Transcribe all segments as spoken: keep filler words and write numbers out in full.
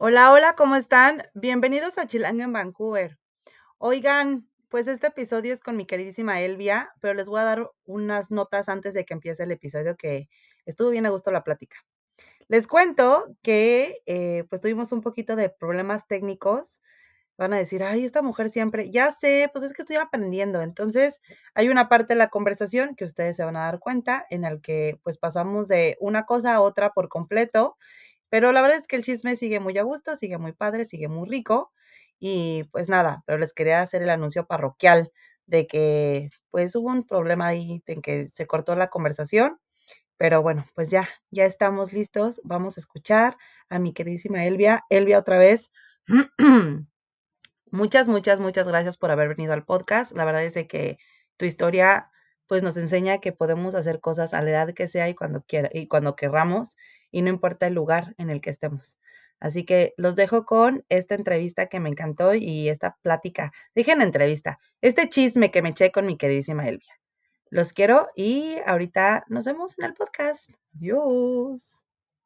Hola, hola, ¿cómo están? Bienvenidos a Chilanga en Vancouver. Oigan, pues este episodio es con mi queridísima Elvia, pero les voy a dar unas notas antes de que empiece el episodio que estuvo bien a gusto la plática. Les cuento que eh, pues tuvimos un poquito de problemas técnicos. Van a decir, ay, esta mujer siempre, ya sé, pues es que estoy aprendiendo. Entonces, hay una parte de la conversación que ustedes se van a dar cuenta en el que pues pasamos de una cosa a otra por completo, pero la verdad es que el chisme sigue muy a gusto, sigue muy padre, sigue muy rico. Y pues nada, pero les quería hacer el anuncio parroquial de que pues hubo un problema ahí en que se cortó la conversación, pero bueno, pues ya, ya estamos listos. Vamos a escuchar a mi queridísima Elvia. Elvia, otra vez. Muchas, muchas, muchas gracias por haber venido al podcast. La verdad es de que tu historia, pues, nos enseña que podemos hacer cosas a la edad que sea y cuando quiera y cuando querramos, y no importa el lugar en el que estemos. Así que los dejo con esta entrevista que me encantó y esta plática. Dije en entrevista, este chisme que me eché con mi queridísima Elvia. Los quiero y ahorita nos vemos en el podcast. Adiós.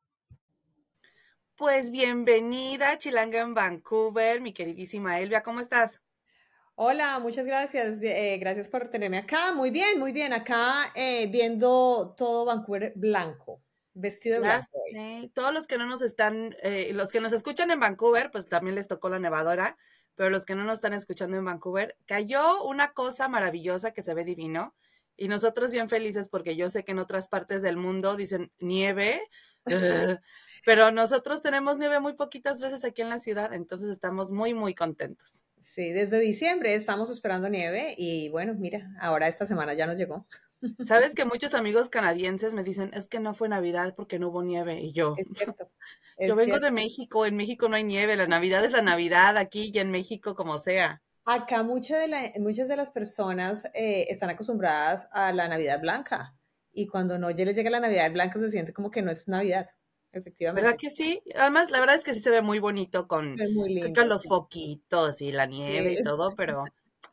Pues bienvenida a Chilanga en Vancouver, mi queridísima Elvia, ¿cómo estás? Hola, muchas gracias. eh, gracias por tenerme acá. Muy bien, muy bien. Acá eh, viendo todo Vancouver blanco, vestido de Ya blanco hoy. sé, todos los que no nos están, eh, los que nos escuchan en Vancouver, pues también les tocó la nevadora, pero los que no nos están escuchando en Vancouver, cayó una cosa maravillosa que se ve divino y nosotros bien felices porque yo sé que en otras partes del mundo dicen nieve, uh, pero nosotros tenemos nieve muy poquitas veces aquí en la ciudad, entonces estamos muy, muy contentos. Sí, desde diciembre estamos esperando nieve y bueno, mira, ahora esta semana ya nos llegó. Sabes que muchos amigos canadienses me dicen, es que no fue Navidad porque no hubo nieve, y yo, Es cierto, yo es vengo de cierto. México, en México no hay nieve, la Navidad es la Navidad aquí y en México como sea. Acá mucha de la- muchas de las personas eh, están acostumbradas a la Navidad blanca y cuando no ya les llega la Navidad blanca se siente como que no es Navidad, ¿Verdad efectivamente. que sí? Además, la verdad es que sí se ve muy bonito con, Es muy con lindo, los sí. foquitos y la nieve y Sí. todo, pero...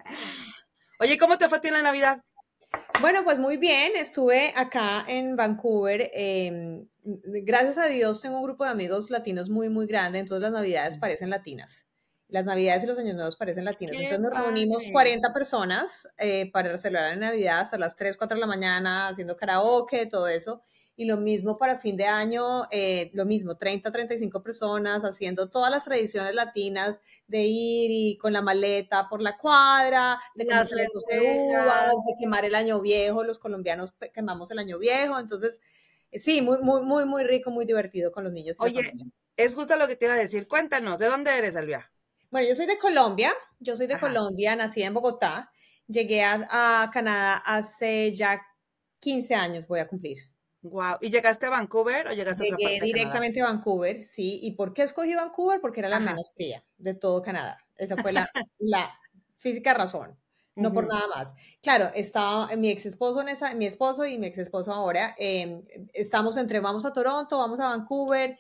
Oye, ¿cómo te fue a ti en la Navidad? Bueno, pues muy bien, estuve acá en Vancouver. Eh, gracias a Dios tengo un grupo de amigos latinos muy, muy grande, entonces las navidades parecen latinas. Las navidades y los años nuevos parecen latinos. Qué Entonces nos reunimos padre. cuarenta personas eh, para celebrar la Navidad hasta las tres, cuatro de la mañana, haciendo karaoke, todo eso. Y lo mismo para fin de año, eh, lo mismo, treinta, treinta y cinco personas haciendo todas las tradiciones latinas de ir y con la maleta por la cuadra, de Las comerse los doce uvas, lentejas. de quemar el año viejo, los colombianos quemamos el año viejo, entonces eh, sí, muy, muy, muy, muy rico, muy divertido con los niños y la Oye, familia. es justo lo que te iba a decir. Cuéntanos, ¿de dónde eres, Elvia? Bueno, yo soy de Colombia, yo soy de Ajá. Colombia, nací en Bogotá, llegué a, a Canadá hace ya quince años, voy a cumplir. Wow. ¿Y llegaste a Vancouver o llegaste a otra Llegué parte de Canadá? directamente a Vancouver, sí. ¿Y por qué escogí Vancouver? Porque era la Ajá. menos fría de todo Canadá. Esa fue la, la física razón, no por Ujú. nada más. Claro, estaba mi ex esposo en esa, mi esposo y mi ex esposo ahora, eh, estamos entre vamos a Toronto, vamos a Vancouver,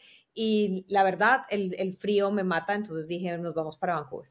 y la verdad, el, el frío me mata, entonces dije, nos vamos para Vancouver.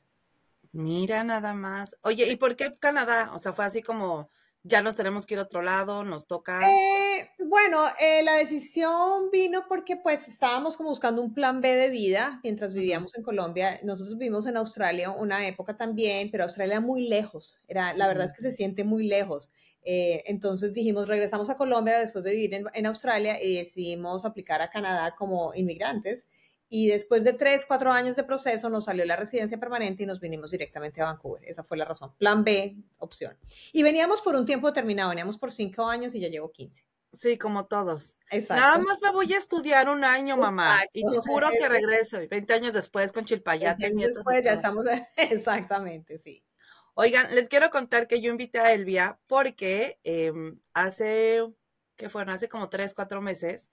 Mira nada más. Oye, ¿y por qué Canadá? O sea, fue así como, ya nos tenemos que ir a otro lado, nos toca. Eh, bueno, eh, la decisión vino porque pues estábamos como buscando un plan B de vida mientras Ujú, vivíamos en Colombia. Nosotros vivimos en Australia una época también, pero Australia muy lejos. Era, la verdad ujú. es que se siente muy lejos. Eh, entonces dijimos, regresamos a Colombia después de vivir en, en Australia y decidimos aplicar a Canadá como inmigrantes. Y después de tres, cuatro años de proceso nos salió la residencia permanente y nos vinimos directamente a Vancouver. Esa fue la razón. Plan B, opción. Y veníamos por un tiempo determinado, veníamos por cinco años y ya llevo quince. Sí, como todos. Nada Exacto, más me voy a estudiar un año, mamá, y te exacto. juro que regreso. Y veinte años después con veinte chilpayates, años nietos y después ya todo. estamos, exactamente, sí. Oigan, les quiero contar que yo invité a Elvia porque em, hace, ¿qué fueron? Hace como tres, cuatro meses.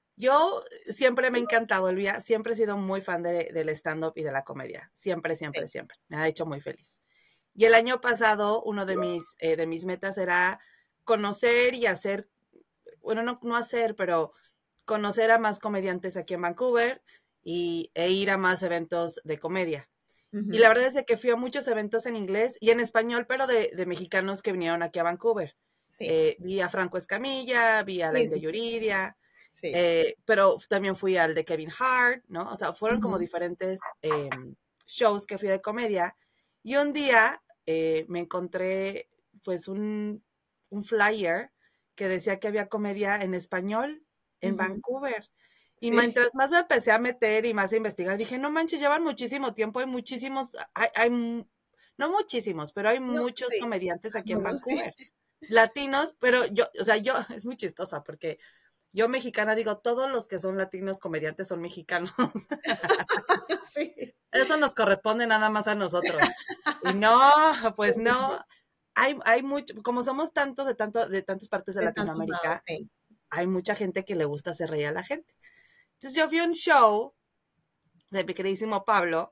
Yo siempre me ha encantado Elvia, siempre he sido muy fan de- del stand-up y de la comedia. Siempre, siempre, Sí. siempre. Me ha hecho muy feliz. Y el año pasado, uno de mis, eh, de mis metas era conocer y hacer, bueno, no, no hacer, pero conocer a más comediantes aquí en Vancouver y, e ir a más eventos de comedia. Y la Ujú. verdad es que fui a muchos eventos en inglés y en español, pero de, de mexicanos que vinieron aquí a Vancouver. Sí, Eh, vi a Franco Escamilla, vi a sí, Lain de Yuridia, Sí. Eh, pero también fui al de Kevin Hart, ¿no? O sea, fueron uh-huh. como diferentes eh, shows que fui de comedia. Y un día eh, me encontré, pues, un, un flyer que decía que había comedia en español en uh-huh. Vancouver. Y sí. mientras más me empecé a meter y más a investigar, dije, no manches, llevan muchísimo tiempo, hay muchísimos, hay, hay no muchísimos, pero hay no, muchos sí. comediantes aquí no, en Vancouver. Sí. Latinos, pero yo, o sea, yo, es muy chistosa porque yo mexicana digo, todos los que son latinos comediantes son mexicanos. Sí. Eso nos corresponde nada más a nosotros. Y no, pues no. Hay, hay mucho, como somos tantos de tanto, de tantas partes de, de Latinoamérica, lados, sí. hay mucha gente que le gusta hacer reír a la gente. Entonces yo vi un show de mi queridísimo Pablo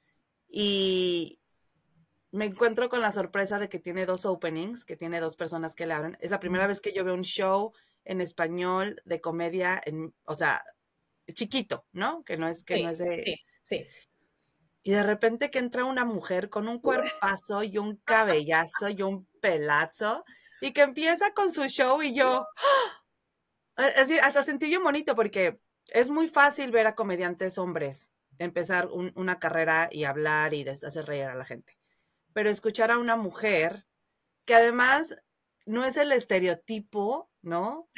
y me encuentro con la sorpresa de que tiene dos openings, que tiene dos personas que le abren. Es la primera mm. vez que yo veo un show en español de comedia, en, o sea, chiquito, ¿no? Que no es, que sí, no es de... Sí, sí. Y de repente que entra una mujer con un cuerpazo y un cabellazo y un pelazo y que empieza con su show y yo... Así, hasta sentí bien bonito porque es muy fácil ver a comediantes hombres empezar un, una carrera y hablar y hacer reír a la gente. Pero escuchar a una mujer que además no es el estereotipo, ¿no?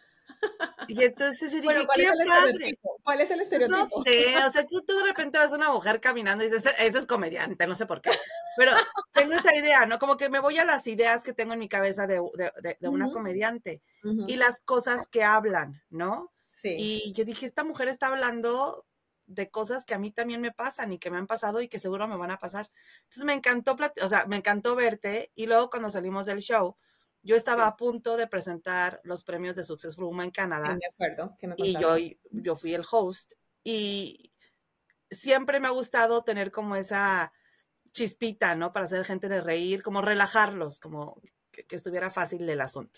Y entonces yo dije, bueno, ¿cuál qué es el padre. Estereotipo? ¿Cuál es el estereotipo? No sé, o sea, tú, tú de repente ves a una mujer caminando y dices, ese es comediante, no sé por qué. Pero tengo esa idea, ¿no? Como que me voy a las ideas que tengo en mi cabeza de, de, de, de una uh-huh. comediante uh-huh. y las cosas que hablan, ¿no? Sí. Y yo dije, esta mujer está hablando de cosas que a mí también me pasan y que me han pasado y que seguro me van a pasar. Entonces me encantó, o sea, me encantó verte y luego cuando salimos del show, yo estaba a punto de presentar los premios de Successful Woman en Canadá. Sí, de acuerdo. ¿Qué me y yo, yo fui el host y siempre me ha gustado tener como esa chispita, ¿no? Para hacer gente de reír, como relajarlos, como que, que estuviera fácil el asunto.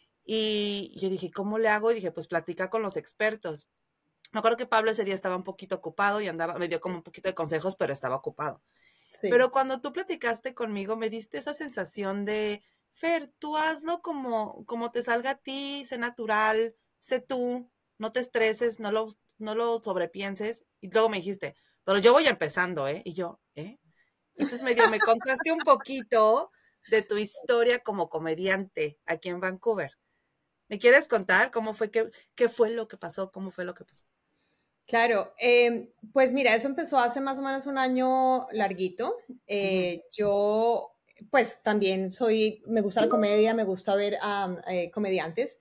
Y yo dije, ¿cómo le hago? Y dije, pues platica con los expertos. Me acuerdo que Pablo ese día estaba un poquito ocupado y andaba, me dio como un poquito de consejos, pero estaba ocupado. Sí. Pero cuando tú platicaste conmigo, me diste esa sensación de, Fer, tú hazlo como, como te salga a ti, sé natural, sé tú, no te estreses, no lo, no lo sobrepienses. Y luego me dijiste, pero yo voy empezando, ¿eh? Y yo, ¿eh? Entonces medio me contaste un poquito de tu historia como comediante aquí en Vancouver. ¿Me quieres contar cómo fue, qué, qué fue lo que pasó, cómo fue lo que pasó? Claro, eh, pues mira, eso empezó hace más o menos un año larguito. Eh, uh-huh. Yo, pues también soy, me gusta la comedia, me gusta ver um, eh, comediantes.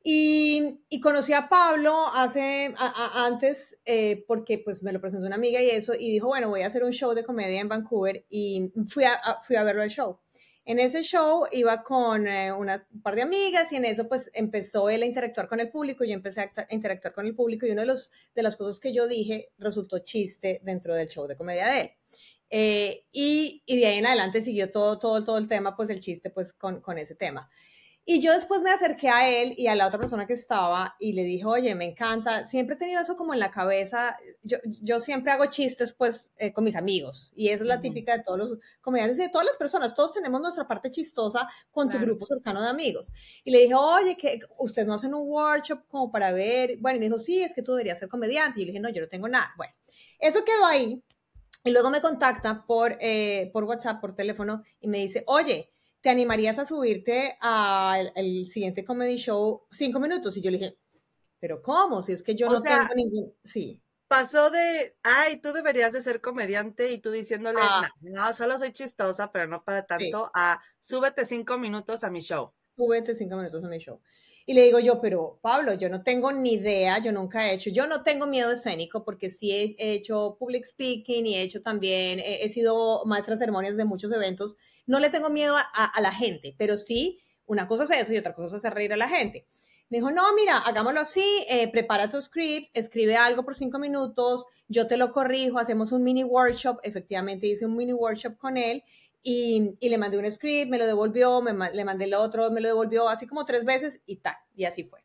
Y, y conocí a Pablo hace, a, a, antes, eh, porque pues me lo presentó una amiga y eso, y dijo, bueno, voy a hacer un show de comedia en Vancouver, y fui a, a, fui a verlo al show. En ese show iba con eh, una, un par de amigas y en eso pues empezó él a interactuar con el público, yo empecé a, a interactuar con el público y una de, los, de las cosas que yo dije resultó chiste dentro del show de comedia de él. Eh, y, y de ahí en adelante siguió todo, todo, todo el tema, pues el chiste pues con, con ese tema. Y yo después me acerqué a él y a la otra persona que estaba y le dije, oye, me encanta, siempre he tenido eso como en la cabeza, yo, yo siempre hago chistes pues eh, con mis amigos y esa es la uh-huh. típica de todos los comediantes y de todas las personas, todos tenemos nuestra parte chistosa con claro. tu grupo cercano de amigos. Y le dije, oye, que ustedes no hacen un workshop como para ver, bueno, y me dijo, sí, es que tú deberías ser comediante. Y yo le dije, no, yo no tengo nada. Bueno, eso quedó ahí y luego me contacta por, eh, por WhatsApp, por teléfono y me dice, oye, ¿te animarías a subirte al siguiente comedy show cinco minutos? Y yo le dije, ¿pero cómo? Si es que yo o no sea, tengo ningún... Sí. Pasó de, ay, tú deberías de ser comediante y tú diciéndole, ah. no, no, solo soy chistosa, pero no para tanto, sí. a súbete cinco minutos a mi show. Súbete cinco minutos a mi show. Y le digo yo, pero Pablo, yo no tengo ni idea, yo nunca he hecho, yo no tengo miedo escénico porque sí he hecho public speaking y he hecho también, he, he sido maestra de ceremonias de muchos eventos, no le tengo miedo a, a, a la gente, pero sí, una cosa es eso y otra cosa es hacer reír a la gente. Me dijo, no, mira, hagámoslo así, eh, prepara tu script, escribe algo por cinco minutos, yo te lo corrijo, hacemos un mini workshop, efectivamente hice un mini workshop con él, Y, y le mandé un script, me lo devolvió, me, le mandé el otro, me lo devolvió así como tres veces y tal, y así fue.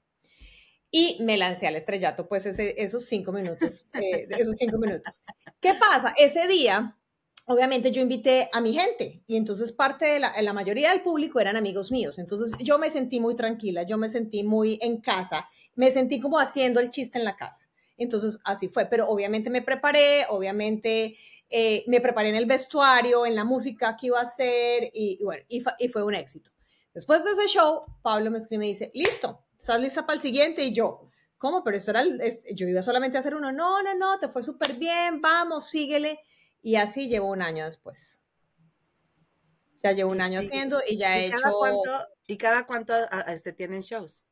Y me lancé al estrellato, pues ese, esos cinco minutos, eh, esos cinco minutos. ¿Qué pasa? Ese día obviamente yo invité a mi gente y entonces parte de la, la mayoría del público eran amigos míos. Entonces yo me sentí muy tranquila, yo me sentí muy en casa, me sentí como haciendo el chiste en la casa. Entonces así fue, pero obviamente me preparé, obviamente eh, me preparé en el vestuario, en la música que iba a hacer y, y bueno, y, fa, y fue un éxito. Después de ese show, Pablo me escribe y me dice, listo, ¿estás lista para el siguiente? Y yo, ¿cómo? Pero esto era, es, yo iba solamente a hacer uno, no, no, no, te fue súper bien, vamos, síguele. Y así llevo un año después. Ya llevo un año haciendo y ya he ¿Y cada hecho... cuánto, ¿Y cada cuánto este, tienen shows?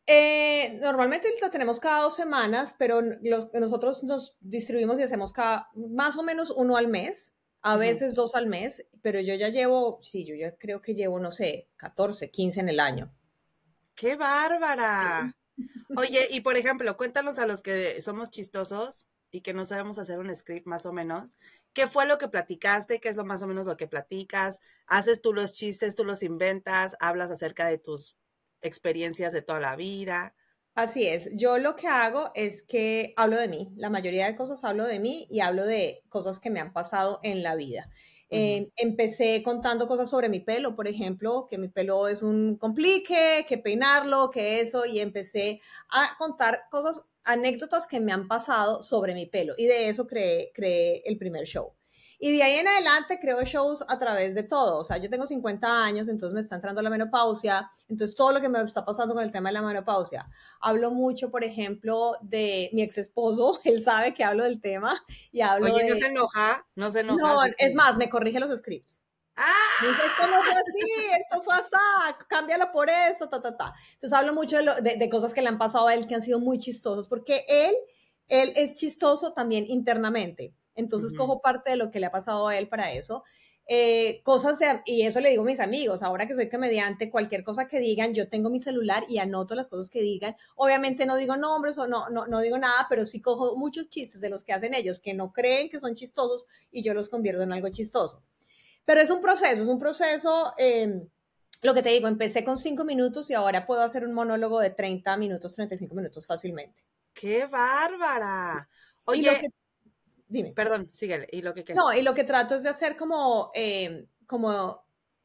Eh, normalmente lo tenemos cada dos semanas, pero los, nosotros nos distribuimos y hacemos cada, más o menos uno al mes, a veces uh-huh. dos al mes, pero yo ya llevo, sí, yo ya creo que llevo, no sé, catorce, quince en el año. ¡Qué bárbara! Oye, y por ejemplo, cuéntanos a los que somos chistosos y que no sabemos hacer un script más o menos, ¿qué fue lo que platicaste? ¿Qué es lo más o menos lo que platicas? ¿Haces tú los chistes, tú los inventas? ¿Hablas acerca de tus experiencias de toda la vida? Así es, yo lo que hago es que hablo de mí, la mayoría de cosas hablo de mí y hablo de cosas que me han pasado en la vida. Uh-huh. Eh, empecé contando cosas sobre mi pelo, por ejemplo, que mi pelo es un complique, que peinarlo, que eso, y empecé a contar cosas, anécdotas que me han pasado sobre mi pelo, y de eso creé, creé el primer show. Y de ahí en adelante creo shows a través de todo. O sea, yo tengo cincuenta años, entonces me está entrando la menopausia. Entonces, todo lo que me está pasando con el tema de la menopausia. Hablo mucho, por ejemplo, de mi ex esposo. Él sabe que hablo del tema. Y hablo Oye, de... ¿no se enoja? No se enoja. No, es más, me corrige los scripts. ¡Ah! Dice, esto no fue así, esto fue así, cámbialo por eso, ta, ta, ta. Entonces, hablo mucho de, lo, de, de cosas que le han pasado a él que han sido muy chistosos, porque él, él es chistoso también internamente. Entonces, uh-huh. cojo parte de lo que le ha pasado a él para eso. Eh, cosas de, y eso le digo a mis amigos, ahora que soy comediante, cualquier cosa que digan, yo tengo mi celular y anoto las cosas que digan. Obviamente no digo nombres o no, no, no digo nada, pero sí cojo muchos chistes de los que hacen ellos, que no creen que son chistosos y yo los convierto en algo chistoso. Pero es un proceso, es un proceso, eh, lo que te digo, empecé con cinco minutos y ahora puedo hacer un monólogo de treinta minutos, treinta y cinco minutos fácilmente. ¡Qué bárbara! Oye, que, dime. Perdón, síguele. ¿Y lo que qué? No, y lo que trato es de hacer como, eh, como,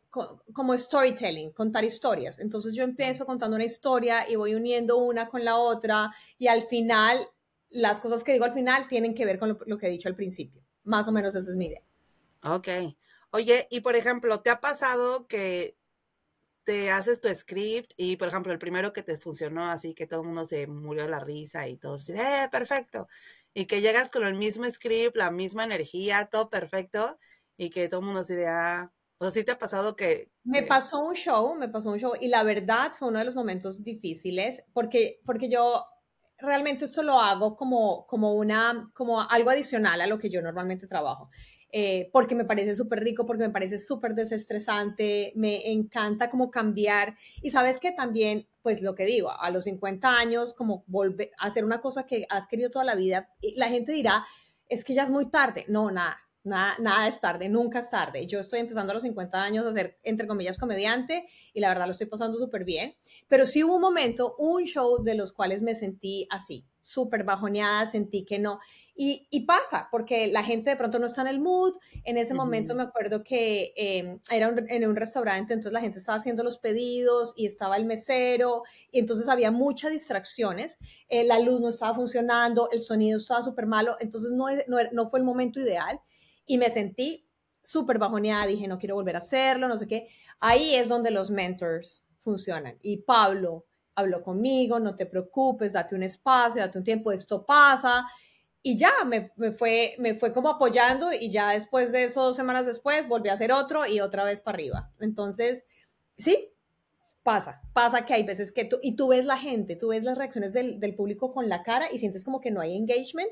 como storytelling, contar historias. Entonces yo empiezo contando una historia y voy uniendo una con la otra y al final, las cosas que digo al final tienen que ver con lo, lo que he dicho al principio. Más o menos esa es mi idea. Ok. Oye, y por ejemplo, ¿te ha pasado que te haces tu script y, por ejemplo, el primero que te funcionó así, que todo el mundo se murió de la risa y todo así, ¡eh, perfecto! Y que llegas con el mismo script, la misma energía, todo perfecto, y que todo el mundo así de, ah, o sea, ¿sí te ha pasado que...? Me que... pasó un show, me pasó un show, y la verdad fue uno de los momentos difíciles, porque, porque yo realmente esto lo hago como, como, una, como algo adicional a lo que yo normalmente trabajo. Eh, porque me parece súper rico, porque me parece súper desestresante, me encanta como cambiar, y sabes que también, pues lo que digo, a los cincuenta años, como volver a hacer una cosa que has querido toda la vida, y la gente dirá, es que ya es muy tarde. No, nada, nada, nada es tarde, nunca es tarde. Yo estoy empezando a los cincuenta años a ser, entre comillas, comediante, y la verdad lo estoy pasando súper bien, pero sí hubo un momento, un show de los cuales me sentí así, súper bajoneada, sentí que no, y, y pasa, porque la gente de pronto no está en el mood. En ese uh-huh. momento me acuerdo que eh, era un, en un restaurante, entonces la gente estaba haciendo los pedidos y estaba el mesero, y entonces había muchas distracciones, eh, la luz no estaba funcionando, el sonido estaba súper malo, entonces no, no, no fue el momento ideal, y me sentí súper bajoneada, dije, no quiero volver a hacerlo, no sé qué. Ahí es donde los mentors funcionan, y Pablo habló conmigo, no te preocupes, date un espacio, date un tiempo, esto pasa, y ya, me, me, fue, me fue como apoyando, y ya después de eso, dos semanas después, volví a hacer otro, y otra vez para arriba. Entonces, sí, pasa, pasa que hay veces que tú, y tú ves la gente, tú ves las reacciones del, del público con la cara, y sientes como que no hay engagement,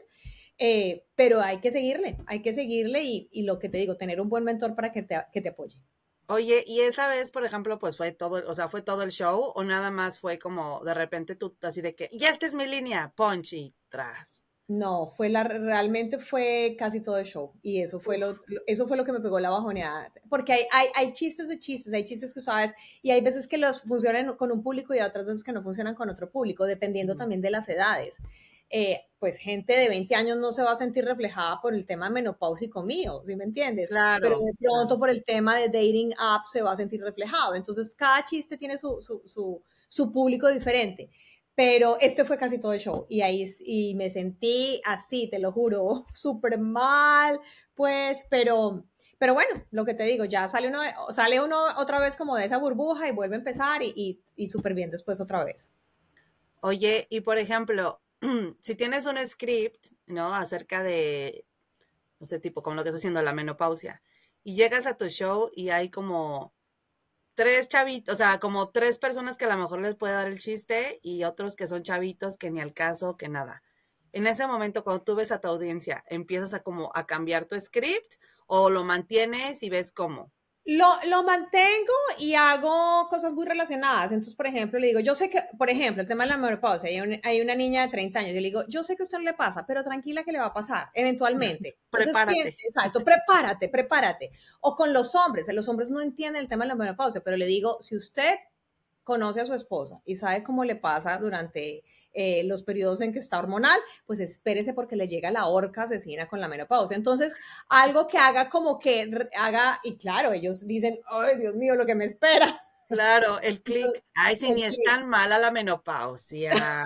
eh, pero hay que seguirle, hay que seguirle, y, y lo que te digo, tener un buen mentor para que te, que te apoye. Oye, y esa vez, por ejemplo, pues fue todo, o sea, fue todo el show, o nada más fue como de repente tú así de que, ya esta es mi línea, punch y tras. No, fue la, realmente fue casi todo el show, y eso fue lo, eso fue lo que me pegó la bajoneada, porque hay, hay, hay chistes de chistes, hay chistes que sabes, y hay veces que los funcionan con un público y otras veces que no funcionan con otro público, dependiendo mm. también de las edades. eh, pues gente de veinte años no se va a sentir reflejada por el tema menopáusico mío, ¿sí me entiendes? Claro. Pero de pronto claro. por el tema de dating app se va a sentir reflejado. Entonces, cada chiste tiene su, su, su, su público diferente. Pero este fue casi todo el show y ahí y me sentí así, te lo juro, súper mal, pues, pero, pero bueno, lo que te digo, ya sale uno, sale uno otra vez como de esa burbuja y vuelve a empezar y, y, y súper bien después otra vez. Oye, y por ejemplo, si tienes un script, ¿no? Acerca de, no sé, tipo como lo que está haciendo la menopausia, y llegas a tu show y hay como tres chavitos, o sea, como tres personas que a lo mejor les puede dar el chiste y otros que son chavitos que ni al caso, que nada. En ese momento, cuando tú ves a tu audiencia, ¿empiezas a como a cambiar tu script o lo mantienes y ves cómo? Lo, lo mantengo y hago cosas muy relacionadas. Entonces, por ejemplo, le digo, yo sé que, por ejemplo, el tema de la menopausia, hay, un, hay una niña de treinta años, yo le digo, yo sé que a usted no le pasa, pero tranquila que le va a pasar, eventualmente. Entonces, Prepárate. exacto, prepárate, prepárate. O con los hombres, los hombres no entienden el tema de la menopausia, pero le digo, si usted conoce a su esposa y sabe cómo le pasa durante eh, los periodos en que está hormonal, pues espérese porque le llega la horca asesina con la menopausia. Entonces, algo que haga como que haga, y claro, ellos dicen, ay, Dios mío, lo que me espera. Claro, el clic. Ay, si ni es tan mala la menopausia.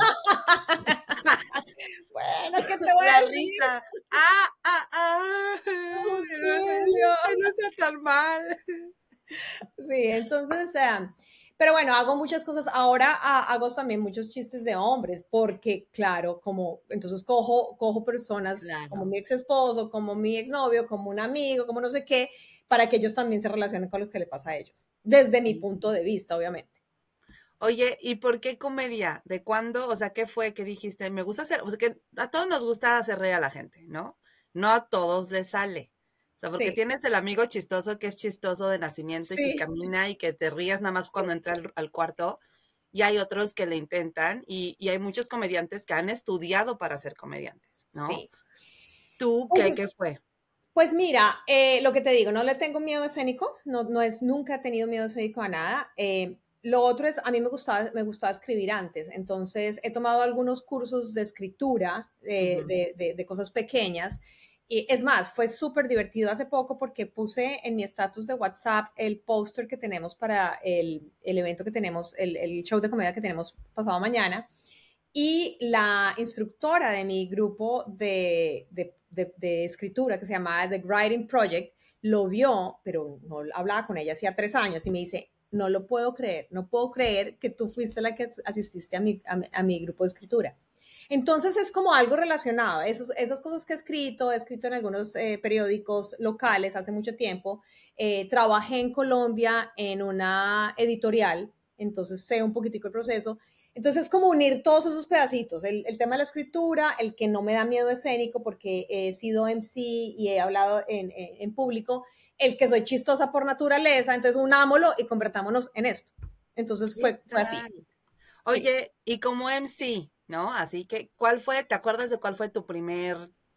Bueno, ¿qué te voy la a decir? risa. Ah, ah, ah. Ay, no está tan mal. Sí, entonces, eh, pero bueno, hago muchas cosas. Ahora a, hago también muchos chistes de hombres, porque claro, como, entonces cojo, cojo personas Claro. como mi ex esposo, como mi exnovio, como un amigo, como no sé qué, para que ellos también se relacionen con lo que le pasa a ellos, desde mi punto de vista, obviamente. Oye, ¿y por qué comedia? ¿De cuándo? O sea, ¿qué fue que dijiste? Me gusta hacer, o sea, que a todos nos gusta hacer reír a la gente, ¿no? No a todos les sale. O sea, porque Sí. tienes el amigo chistoso que es chistoso de nacimiento y Sí. que camina y que te rías nada más cuando entra al, al cuarto. Y hay otros que le intentan y, y hay muchos comediantes que han estudiado para ser comediantes, ¿no? Sí. ¿Tú qué, qué fue? Pues mira, eh, lo que te digo, no le tengo miedo escénico, no, no es, nunca he tenido miedo escénico a nada. Eh, lo otro es, a mí me gustaba, me gustaba escribir antes, entonces he tomado algunos cursos de escritura, eh, Ujú. de, de, de cosas pequeñas. Y es más, fue súper divertido hace poco porque puse en mi estatus de WhatsApp el póster que tenemos para el, el evento que tenemos, el, el show de comedia que tenemos pasado mañana. Y la instructora de mi grupo de, de, de, de escritura, que se llamaba The Writing Project, lo vio, pero no hablaba con ella hacía tres años y me dice, no lo puedo creer, no puedo creer que tú fuiste la que asististe a mi, a, a mi grupo de escritura. Entonces es como algo relacionado, Esos, esas cosas que he escrito, he escrito en algunos eh, periódicos locales hace mucho tiempo, eh, trabajé en Colombia en una editorial, entonces sé un poquitico el proceso. Entonces es como unir todos esos pedacitos, el, el, tema de la escritura, el que no me da miedo escénico porque he sido M C y he hablado en, en, en público, el que soy chistosa por naturaleza, entonces unámoslo y convertámonos en esto. Entonces fue, fue así. Oye, sí. Y como M C, ¿no? Así que, ¿cuál fue, te acuerdas de cuál fue tu primer,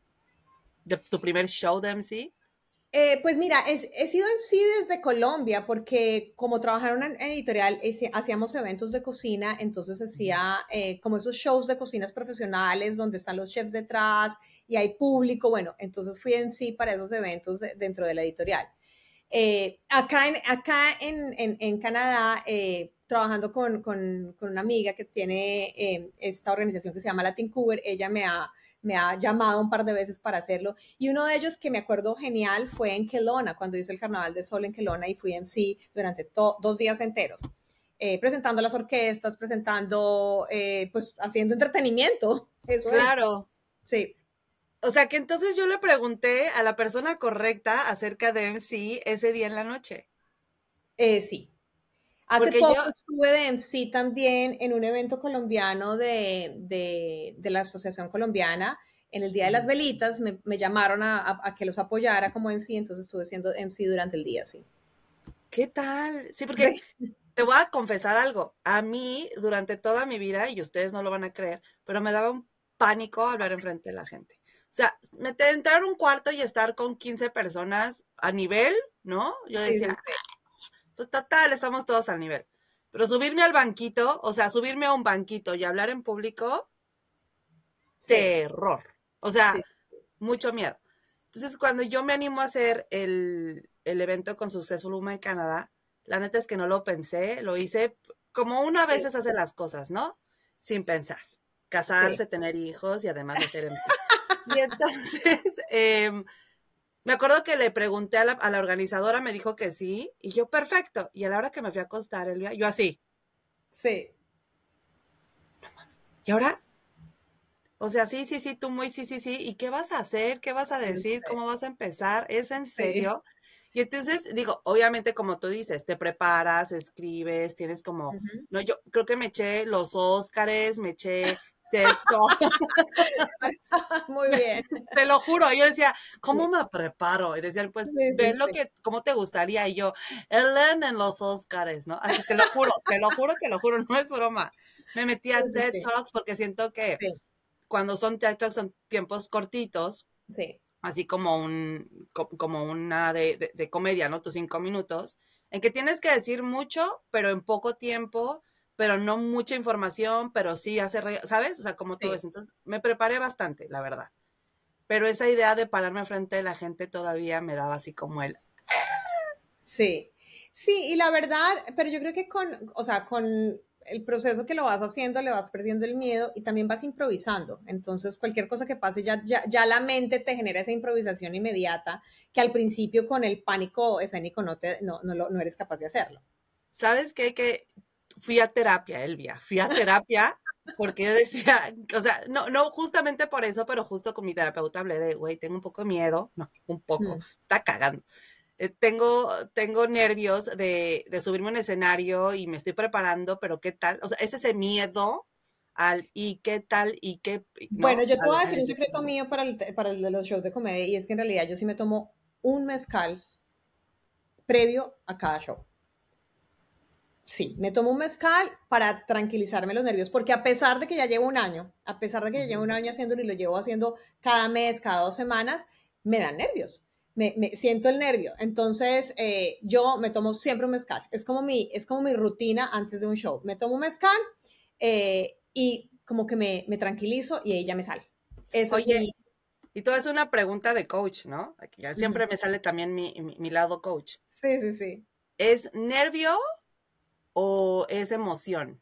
de tu primer show de M C? Eh, pues mira, he, he sido M C desde Colombia porque como trabajaron en editorial, ese, hacíamos eventos de cocina, entonces hacía eh, como esos shows de cocinas profesionales donde están los chefs detrás y hay público, bueno, entonces fui M C para esos eventos dentro de la editorial. Eh, acá en, acá en, en, en Canadá, eh, trabajando con, con, con, una amiga que tiene eh, esta organización que se llama Latincuber, ella me ha me ha llamado un par de veces para hacerlo. Y uno de ellos que me acuerdo genial fue en Kelowna, cuando hizo el Carnaval de Sol en Kelowna y fui M C durante dos días enteros, eh, presentando las orquestas, presentando, eh, pues haciendo entretenimiento. Eso claro. Es. Sí. O sea que entonces yo le pregunté a la persona correcta acerca de M C ese día en la noche. Eh, sí. Hace Porque poco yo... estuve de M C también en un evento colombiano de, de, de la Asociación Colombiana. En el Día de las Velitas me, me llamaron a, a, a, que los apoyara como M C, entonces estuve siendo M C durante el día, sí. ¿Qué tal? Sí, porque sí. Te voy a confesar algo. A mí, durante toda mi vida, y ustedes no lo van a creer, pero me daba un pánico hablar enfrente de la gente. O sea, entrar a un cuarto y estar con quince personas a nivel, ¿no? Yo decía... Sí, sí, sí. Pues total, estamos todos al nivel. Pero subirme al banquito, o sea, subirme a un banquito y hablar en público, Sí. terror. O sea, Sí. mucho miedo. Entonces, cuando yo me animo a hacer el, el evento con Successful Woman en Canadá, la neta es que no lo pensé, lo hice como uno a veces Sí. hace las cosas, ¿no? Sin pensar. Casarse, Sí. tener hijos y además hacer M C. Y entonces, eh, me acuerdo que le pregunté a la, a la organizadora, me dijo que sí, y yo, perfecto. Y a la hora que me fui a acostar, Elvia, yo así. Sí. ¿Y ahora? O sea, sí, sí, sí, tú muy sí, sí, sí. ¿Y qué vas a hacer? ¿Qué vas a decir? ¿Cómo vas a empezar? ¿Es en Sí. serio? Y entonces, digo, obviamente, como tú dices, te preparas, escribes, tienes como, Ujú. no, yo creo que me eché los Óscares, me eché TED Talk. Muy bien. Te lo juro, yo decía, ¿cómo Sí. me preparo? Y decían, pues, Sí, ve sí, lo sí. que, cómo te gustaría. Y yo, Ellen en los Óscares, ¿no? Así, te lo juro, te lo juro, te lo juro, no es broma. Me metí Sí, a sí, TED sí. Talks porque siento que Sí. cuando son TED Talks son tiempos cortitos, Sí. así como un, co- como una de, de, de comedia, ¿no? Tus cinco minutos, en que tienes que decir mucho, pero en poco tiempo, pero no mucha información, pero sí hacer, re- ¿sabes? O sea, como todo Sí. eso. Entonces, me preparé bastante, la verdad. Pero esa idea de pararme frente de la gente todavía me daba así como el... Sí, sí, y la verdad, pero yo creo que con, o sea, con el proceso que lo vas haciendo, le vas perdiendo el miedo y también vas improvisando. Entonces, cualquier cosa que pase, ya, ya, ya la mente te genera esa improvisación inmediata que al principio con el pánico escénico no, te, no, no, lo- no eres capaz de hacerlo. ¿Sabes qué? Que fui a terapia, Elvia, fui a terapia porque yo decía, o sea, no, no justamente por eso, pero justo con mi terapeuta hablé de, güey, tengo un poco de miedo, no, un poco, Mm. está cagando. Eh, tengo, tengo nervios de, de subirme a un escenario y me estoy preparando, pero ¿qué tal? O sea, es ese miedo al y qué tal y qué, Bueno, ¿no? yo te voy Al, a al decir un secreto mío para, el, para el de los shows de comedia y es que en realidad yo sí me tomo un mezcal previo a cada show. Sí, me tomo un mezcal para tranquilizarme los nervios, porque a pesar de que ya llevo un año, a pesar de que ya llevo un año haciéndolo y lo llevo haciendo cada mes, cada dos semanas, me dan nervios, me, me siento el nervio. Entonces, eh, yo me tomo siempre un mezcal. Es como mi, es como mi rutina antes de un show. Me tomo un mezcal eh, y como que me, me tranquilizo y ahí ya me sale. Ese es Oye, mi... y todo es una pregunta de coach, ¿no? Aquí ya Ujú. siempre me sale también mi, mi, mi lado coach. Sí, sí, sí. ¿Es nervio o es emoción?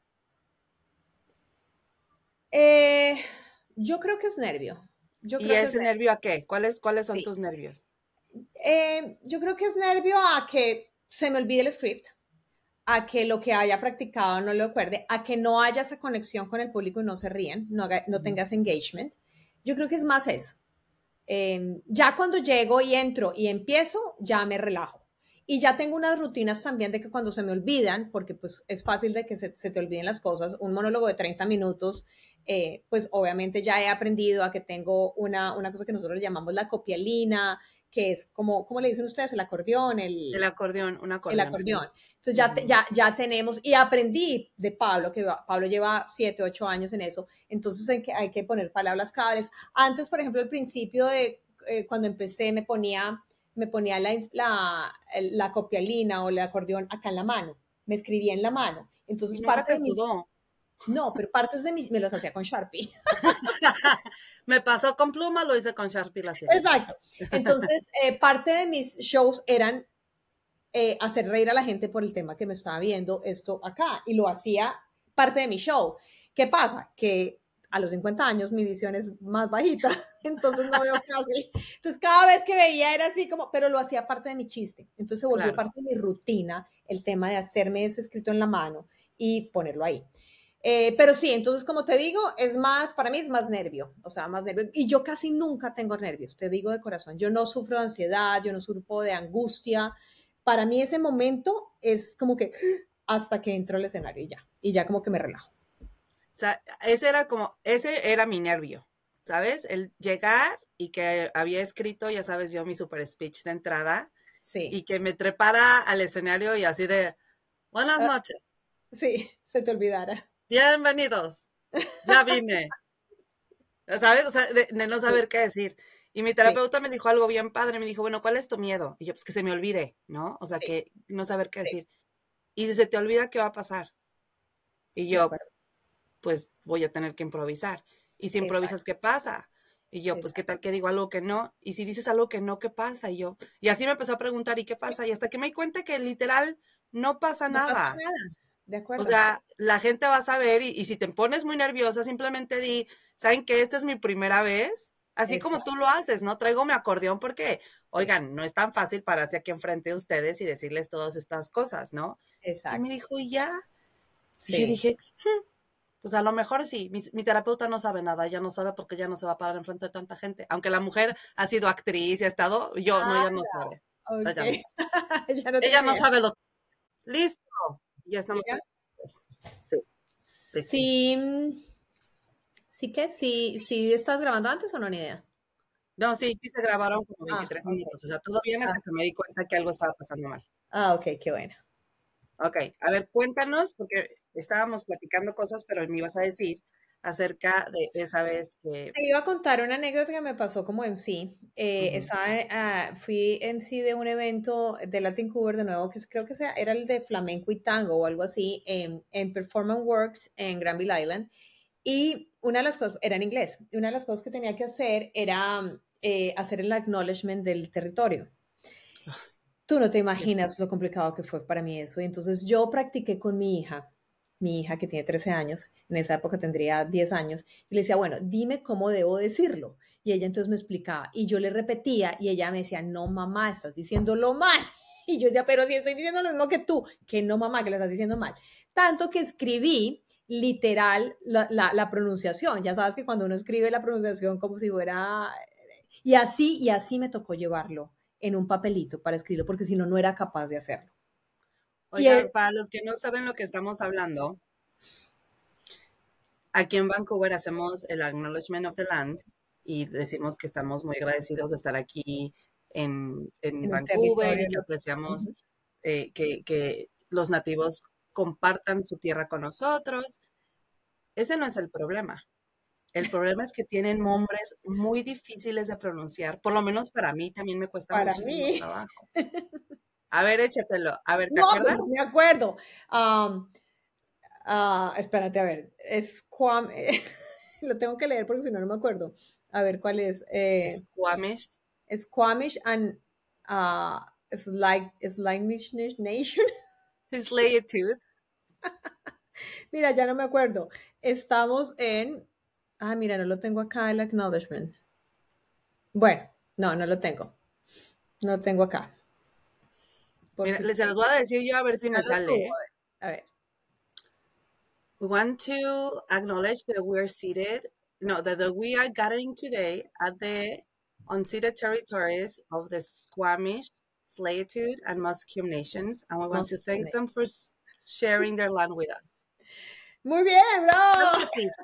Eh, yo creo que es nervio. Yo ¿Y creo que es ese nervio. nervio a qué? ¿Cuáles, cuáles son Sí. tus nervios? Eh, yo creo que es nervio a que se me olvide el script, a que lo que haya practicado no lo recuerde, a que no haya esa conexión con el público y no se ríen, no, haga, no tengas engagement. Yo creo que es más eso. Eh, ya cuando llego y entro y empiezo, ya me relajo. Y ya tengo unas rutinas también de que cuando se me olvidan, porque pues es fácil de que se, se te olviden las cosas, un monólogo de treinta minutos, eh, pues obviamente ya he aprendido a que tengo una, una cosa que nosotros le llamamos la copialina, que es como, ¿cómo le dicen ustedes? El acordeón, El el, acordeón, un el acordeón, sí. acordeón. Entonces ya, te, ya, ya tenemos, y aprendí de Pablo, que Pablo lleva siete, ocho años en eso, entonces hay que, hay que poner palabras claves. Antes, por ejemplo, al principio de eh, cuando empecé me ponía, me ponía la, la, la copialina o el acordeón acá en la mano, me escribía en la mano. Y Entonces nunca parte te de mis, sudó. no, pero partes de mis, me los hacía con Sharpie. Me pasó con pluma, lo hice con Sharpie la siguiente. Exacto. Entonces, eh, parte de mis shows eran eh, hacer reír a la gente por el tema que me estaba viendo esto acá y lo hacía parte de mi show. ¿Qué pasa? Que a los cincuenta años mi visión es más bajita, entonces no veo casi. Entonces cada vez que veía era así como, pero lo hacía parte de mi chiste. Entonces se volvió Claro. parte de mi rutina el tema de hacerme ese escrito en la mano y ponerlo ahí. Eh, pero sí, entonces como te digo, es más, para mí es más nervio, o sea, más nervio. Y yo casi nunca tengo nervios, te digo de corazón. Yo no sufro de ansiedad, yo no sufro de angustia. Para mí ese momento es como que hasta que entro al escenario y ya, y ya como que me relajo. O sea, ese era como, ese era mi nervio, ¿sabes? El llegar y que había escrito, ya sabes, yo mi super speech de entrada Sí. y que me trepara al escenario y así de, buenas Uh, noches. Sí, se te olvidara. Bienvenidos. Ya vine. ¿Sabes? O sea, de, de no saber Sí, qué decir. Y mi sí, terapeuta me dijo algo bien padre, me dijo, bueno, ¿cuál es tu miedo? Y yo, pues que se me olvide, ¿no? O sea, sí, que no saber qué sí, decir. Y si se te olvida, ¿qué va a pasar? Y de yo, acuerdo. pues voy a tener que improvisar. Y si improvisas, ¿qué pasa? Y yo, pues, ¿qué tal que digo algo que no? Y si dices algo que no, ¿qué pasa? Y yo, y así me empezó a preguntar, ¿y qué pasa? Y hasta que me di cuenta que literal no pasa No nada. pasa nada, de acuerdo. O sea, la gente va a saber y, y si te pones muy nerviosa, simplemente di, ¿saben qué? Esta es mi primera vez. Así Exacto. como tú lo haces, ¿no? Traigo mi acordeón porque, oigan, no es tan fácil pararse aquí enfrente de ustedes y decirles todas estas cosas, ¿no? Exacto. Y me dijo, ¿y ya? Sí. Y yo dije, hm, pues a lo mejor sí, mi, mi terapeuta no sabe nada, ella no sabe porque ella no se va a parar enfrente de tanta gente. Aunque la mujer ha sido actriz y ha estado, yo, no, ella no sabe. Ok. Ella no sabe, Ya no ella no tenía. sabe lo... Listo, ya estamos. ¿Ya? Sí. Sí, sí que sí, sí estás grabando antes o no, ni idea. No, sí, sí se grabaron como Ah, veintitrés ok. minutos, o sea, todo bien hasta Ah. que me di cuenta que algo estaba pasando mal. Ah, ok, qué bueno. Ok, a ver, cuéntanos, porque estábamos platicando cosas, pero me ibas a decir acerca de esa vez que... Te iba a contar una anécdota que me pasó como M C. Eh, Ujú. estaba, ah, fui M C de un evento de Latin Cover de nuevo, que creo que sea, era el de flamenco y tango o algo así, en, en Performance Works en Granville Island. Y una de las cosas, era en inglés, y una de las cosas que tenía que hacer era eh, hacer el acknowledgement del territorio. Tú no te imaginas lo complicado que fue para mí eso. Y entonces yo practiqué con mi hija, mi hija que tiene trece años, en esa época tendría diez años, y le decía, bueno, dime cómo debo decirlo. Y ella entonces me explicaba, y yo le repetía, y ella me decía, no, mamá, estás diciéndolo mal. Y yo decía, pero si estoy diciendo lo mismo que tú, que no, mamá, que lo estás diciendo mal. Tanto que escribí literal la, la, la pronunciación. Ya sabes que cuando uno escribe la pronunciación como si fuera... Y así, y así me tocó llevarlo en un papelito para escribirlo, porque si no, no era capaz de hacerlo. Oigan, él, para los que no saben lo que estamos hablando, aquí en Vancouver hacemos el Acknowledgement of the Land y decimos que estamos muy agradecidos de estar aquí en, en, en Vancouver y que apreciamos uh-huh. eh, que, que los nativos compartan su tierra con nosotros. Ese no es el problema. El problema es que tienen nombres muy difíciles de pronunciar. Por lo menos para mí también me cuesta para muchísimo mí. trabajo. A ver, échatelo. A ver, ¿te no, acuerdas? Pues, me acuerdo. Um, uh, espérate, a ver. Es Kwame. Lo tengo que leer porque si no, no me acuerdo. A ver, ¿cuál es? Eh, Squamish. Squamish and uh, Slinish Nation. Slayitude. Mira, ya no me acuerdo. Estamos en... Ah, mira, no lo tengo acá el acknowledgement. Bueno, no, no lo tengo. No lo tengo acá. Por Mira, si les los voy a decir yo a ver si me sale. Tú, a ver. We want to acknowledge that we're seated, no, that we are gathering today at the unceded territories of the Squamish, Tsleil-Waututh, and Musqueam nations, and we want Musqueam. to thank them for sharing their land with us. Muy bien, bravo. No, sí.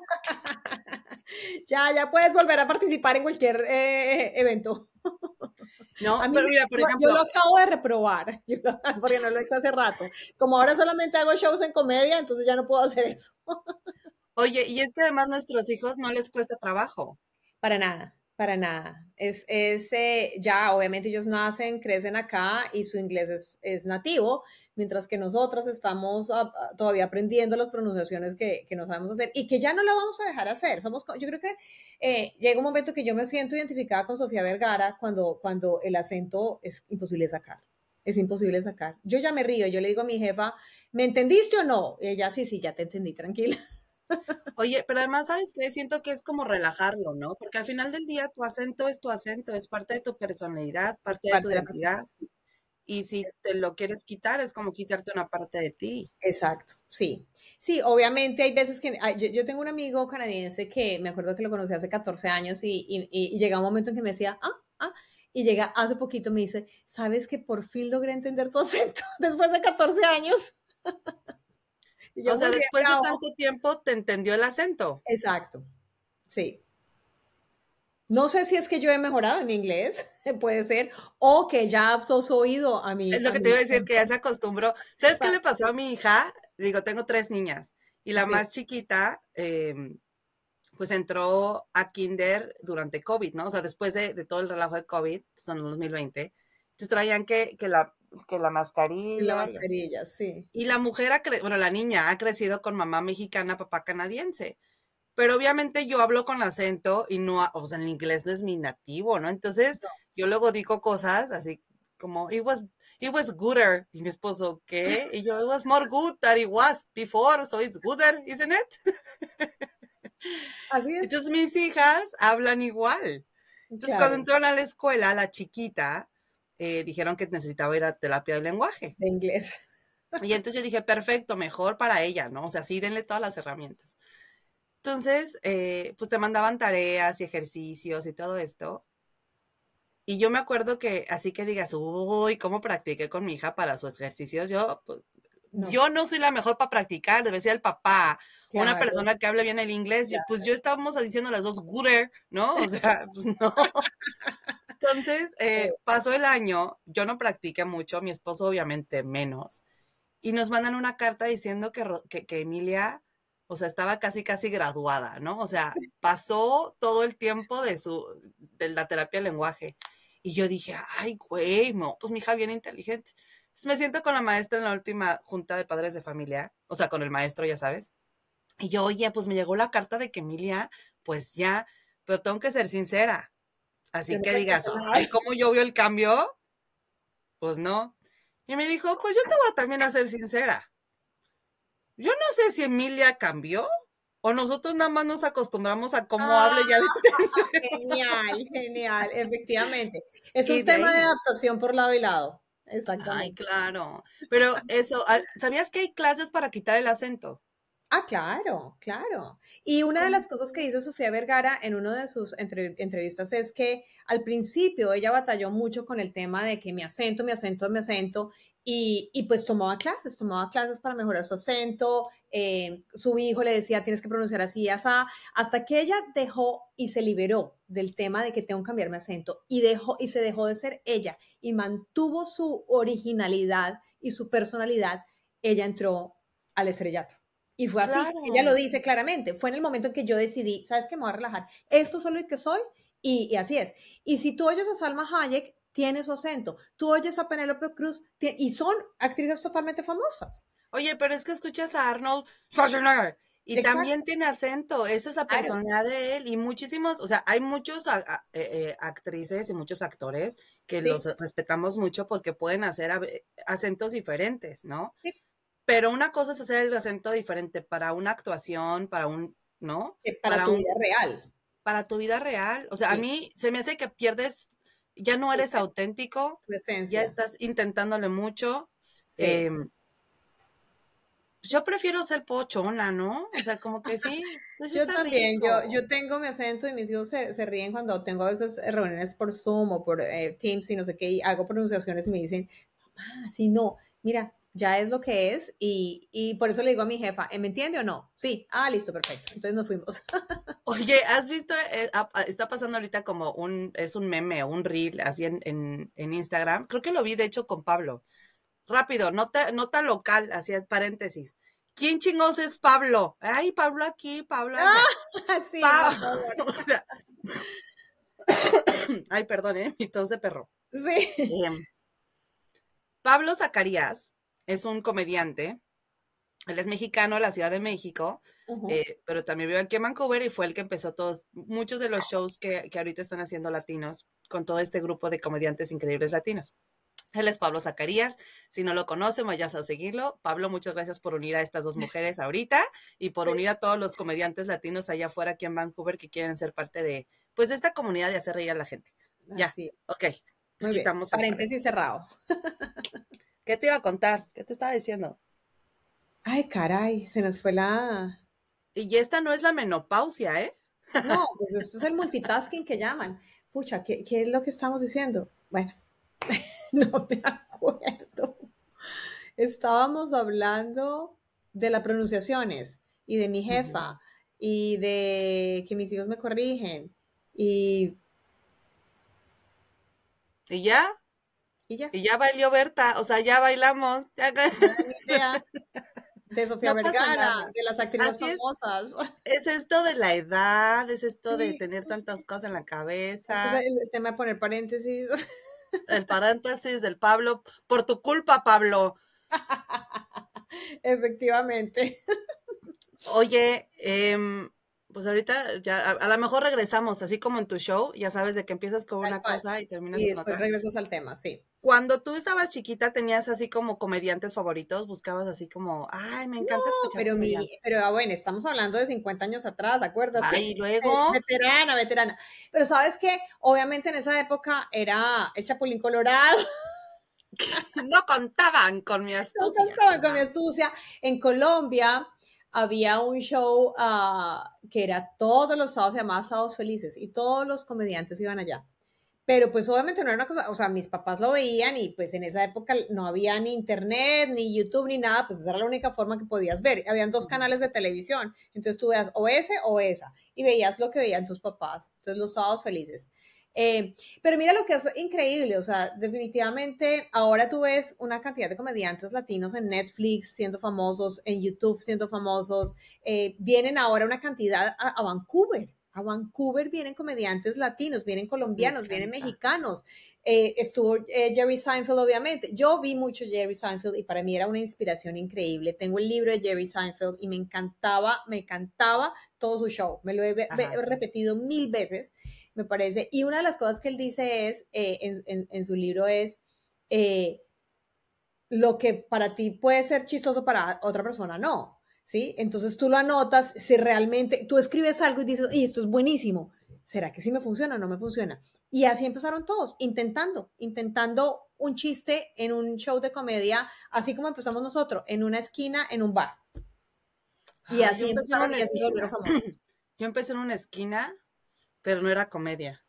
ya, ya puedes volver a participar en cualquier eh, evento. No, pero mira, por yo, ejemplo. Yo lo acabo de reprobar, yo lo, porque no lo he hecho hace rato. Como ahora solamente hago shows en comedia, entonces ya no puedo hacer eso. Oye, y es que además nuestros hijos no les cuesta trabajo. Para nada, para nada. Es, es eh, ya, obviamente ellos nacen, crecen acá y su inglés es, es nativo, mientras que nosotras estamos a, a, todavía aprendiendo las pronunciaciones que, que no sabemos hacer y que ya no lo vamos a dejar hacer. Somos, yo creo que eh, llega un momento que yo me siento identificada con Sofía Vergara cuando, cuando el acento es imposible sacar. Es imposible sacar. Yo ya me río, yo le digo a mi jefa, ¿me entendiste o no? Y ella, sí, sí, ya te entendí, tranquila. Oye, pero además, ¿sabes qué? Siento que es como relajarlo, ¿no? Porque al final del día tu acento es tu acento, es parte de tu personalidad, parte, parte de tu de identidad. Y si te lo quieres quitar, es como quitarte una parte de ti. Exacto, sí. Sí, obviamente hay veces que... Yo, yo tengo un amigo canadiense que me acuerdo que lo conocí hace catorce años y, y, y llega un momento en que me decía, ah, ah, y llega hace poquito me dice, ¿sabes que por fin logré entender tu acento después de catorce años? O sea, después de tanto tiempo te entendió el acento. Exacto, sí. No sé si es que yo he mejorado en mi inglés, puede ser, o que ya has oído a mi... Es lo que te iba a decir, que ya se acostumbró. ¿Sabes qué le pasó a mi hija? Digo, tengo tres niñas, y la sí. más chiquita, eh, pues entró a kinder durante COVID, ¿no? O sea, después de, de todo el relajo de COVID, son en el dos mil veinte, entonces traían que, que la... que la mascarilla. La mascarilla, sí. Y la mujer, ha cre bueno, la niña ha crecido con mamá mexicana, papá canadiense. pero obviamente yo hablo con acento y no, o sea, el inglés no es mi nativo, ¿no? Entonces, No. yo luego digo cosas así como, it was, it was gooder. Y mi esposo, ¿qué? Y yo, it was more good than it was before, so it's gooder, isn't it? Así es. Entonces, mis hijas hablan igual. Entonces, cuando Claro, entraron a la escuela, la chiquita, eh, dijeron que necesitaba ir a terapia de lenguaje. de inglés. Y entonces yo dije, perfecto, mejor para ella, ¿no? O sea, sí, denle todas las herramientas. Entonces, eh, pues te mandaban tareas y ejercicios y todo esto. Y yo me acuerdo que, así que digas, uy, ¿cómo practiqué con mi hija para sus ejercicios? Yo, pues, No, yo no soy la mejor para practicar, debe ser el papá, una claro, persona que hable bien el inglés. Yo- pues yo estábamos diciendo las dos gooder, ¿no? O sea, pues no. Entonces, eh, pasó el año, yo no practiqué mucho, mi esposo obviamente menos. Y nos mandan una carta diciendo que, Ro- que, que Emilia, o sea, estaba casi, casi graduada, ¿no? O sea, pasó todo el tiempo de su, de la terapia de lenguaje. Y yo dije, ay, güey, no, pues mi hija bien inteligente. Entonces me siento con la maestra en la última junta de padres de familia, o sea, con el maestro, ya sabes. Y yo, oye, pues me llegó la carta de que Emilia, pues ya, pero tengo que ser sincera. yo Así no que digas, practico nada. ay, ¿cómo yo veo el cambio? Pues no. Y me dijo, pues yo te voy a también a ser sincera. Yo no sé si Emilia cambió o nosotros nada más nos acostumbramos a cómo Ah, habla y ya le genial, genial, efectivamente. Es y un de tema de ahí. adaptación por lado y lado. Ay, Exactamente. claro. Pero eso, ah, ¿sabías que hay clases para quitar el acento? Ah, claro, claro. Y una de ¿Cómo? las cosas que dice Sofía Vergara en una de sus entre- entrevistas es que al principio ella batalló mucho con el tema de que mi acento, mi acento, mi acento, y, y pues tomaba clases, tomaba clases para mejorar su acento. Eh, su hijo le decía, tienes que pronunciar así, así, hasta que ella dejó y se liberó del tema de que tengo que cambiar mi acento y, dejó, y se dejó de ser ella y mantuvo su originalidad y su personalidad, ella entró al estrellato. Y fue así, ella lo Claro. dice claramente, fue en el momento en que yo decidí, ¿sabes qué? Me voy a relajar, esto es lo que soy y, y así es. Y si tú oyes a Salma Hayek, tiene su acento, tú oyes a Penélope Cruz y son actrices totalmente famosas. Oye, pero es que escuchas a Arnold Schwarzenegger y Exacto, también tiene acento, esa es la claro, personalidad de él y muchísimos, o sea, hay muchos a- a- eh, eh, actrices y muchos actores que los sí, respetamos mucho porque pueden hacer a- acentos diferentes, ¿no? sí, Pero una cosa es hacer el acento diferente para una actuación, para un, ¿no? eh, para Para tu un, vida real. para tu vida real. O sea, a Sí, mí se me hace que pierdes, ya no tu eres esencia, auténtico, tu ya esencia. estás intentándole mucho. Sí. em, yo prefiero ser pochona, ¿no? O sea, como que sí, pues sí Yo está también, yo, rico. yo tengo mi acento y mis hijos se, se ríen cuando tengo a veces reuniones por Zoom o por eh, Teams y no sé qué, y hago pronunciaciones y me dicen, mamá, si no, mira, ya es lo que es, y, y por eso le digo a mi jefa, ¿me entiende o no? Sí, ah, listo, perfecto, entonces nos fuimos. Oye, ¿has visto? Eh, a- a- está pasando ahorita como un, es un meme, un reel, así en, en, en Instagram. Creo que lo vi, de hecho, con Pablo. Rápido, nota, nota local, así paréntesis. ¿Quién chingos es Pablo? Ay, Pablo aquí, Pablo allá. Ah, sí, por Pa- favor. o sea, ay, perdón, ¿eh? Mi tos de perro. Sí. Em, Pablo Zacarías es un comediante. Él es mexicano de la Ciudad de México, Ujú. eh, pero también vive aquí en Vancouver y fue el que empezó todos, muchos de los shows que, que ahorita están haciendo latinos con todo este grupo de comediantes increíbles latinos. Él es Pablo Zacarías. Si no lo conocen, vayas a seguirlo. Pablo, muchas gracias por unir a estas dos mujeres ahorita y por Sí, unir a todos los comediantes latinos allá afuera aquí en Vancouver que quieren ser parte de, pues, de esta comunidad de hacer reír a la gente. Ya, así. ok. Muy bien. Quitamos el Paréntesis paréntesis. cerrado. ¿Qué te iba a contar? ¿Qué te estaba diciendo? Ay, caray, se nos fue la... Y esta no es la menopausia, ¿eh? No, pues esto es el multitasking que llaman. Pucha, ¿qué, qué es lo que estamos diciendo? Bueno, no me acuerdo. Estábamos hablando de las pronunciaciones y de mi Ujú. jefa y de que mis hijos me corrigen y, Y ya, y ya, y ya bailó Berta, o sea, ya bailamos. Ya... no era mi idea de Sofía No pasa Vergara, nada. de las actrices Así es. famosas. Es esto de la edad, es esto de Sí, tener tantas cosas en la ese es cabeza. el tema de poner paréntesis. El paréntesis del Pablo. Por tu culpa, Pablo. Efectivamente. Oye, em, Pues ahorita ya, a, a lo mejor regresamos, así como en tu show, ya sabes de que empiezas con Tal una cual. cosa y terminas Y con después otra. regresas al tema, sí. Cuando tú estabas chiquita, ¿tenías así como comediantes favoritos? ¿Buscabas así como, ay, me encanta No, escuchar pero mi, comediantes? pero ah, bueno, estamos hablando de cincuenta años atrás, acuérdate. Ay, y luego, Veterana, veterana. Pero ¿sabes qué? Obviamente en esa época era el Chapulín Colorado, no contaban con mi no astucia. contaban con mi Ajá. astucia. En Colombia había un show ah, que era todos los sábados, se llamaba Sábados Felices, y todos los comediantes iban allá. Pero pues obviamente no era una cosa, o sea, mis papás lo veían y pues en esa época no había ni internet, ni YouTube, ni nada, pues esa era la única forma que podías ver. Habían dos Ujú. canales de televisión, entonces tú veías o ese o esa, y veías lo que veían tus papás. Entonces los sábados felices. Eh, pero mira lo que es increíble, o sea, definitivamente ahora tú ves una cantidad de comediantes latinos en Netflix siendo famosos, en YouTube siendo famosos, eh, vienen ahora una cantidad a, a Vancouver. A Vancouver vienen comediantes latinos, vienen Me colombianos, vienen encanta. mexicanos. Eh, estuvo eh, Jerry Seinfeld, obviamente. Yo vi mucho Jerry Seinfeld y para mí era una inspiración increíble. Tengo el libro de Jerry Seinfeld y me encantaba, me encantaba todo su show. Me lo he, ve- Ajá. he repetido mil veces, me parece. Y una de las cosas que él dice es, eh, en, en, en, su libro es, eh, lo que para ti puede ser chistoso para otra persona, no. ¿Sí? Entonces tú lo anotas, si realmente tú escribes algo y dices, y esto es buenísimo, ¿será que sí me funciona o no me funciona? Y así empezaron todos, intentando, intentando un chiste en un show de comedia, así como empezamos nosotros, en una esquina, en un bar. Y Ay, yo así empecé en empezaron una y así se volvieron esquina. famosos. Yo empecé en una esquina, pero no era comedia.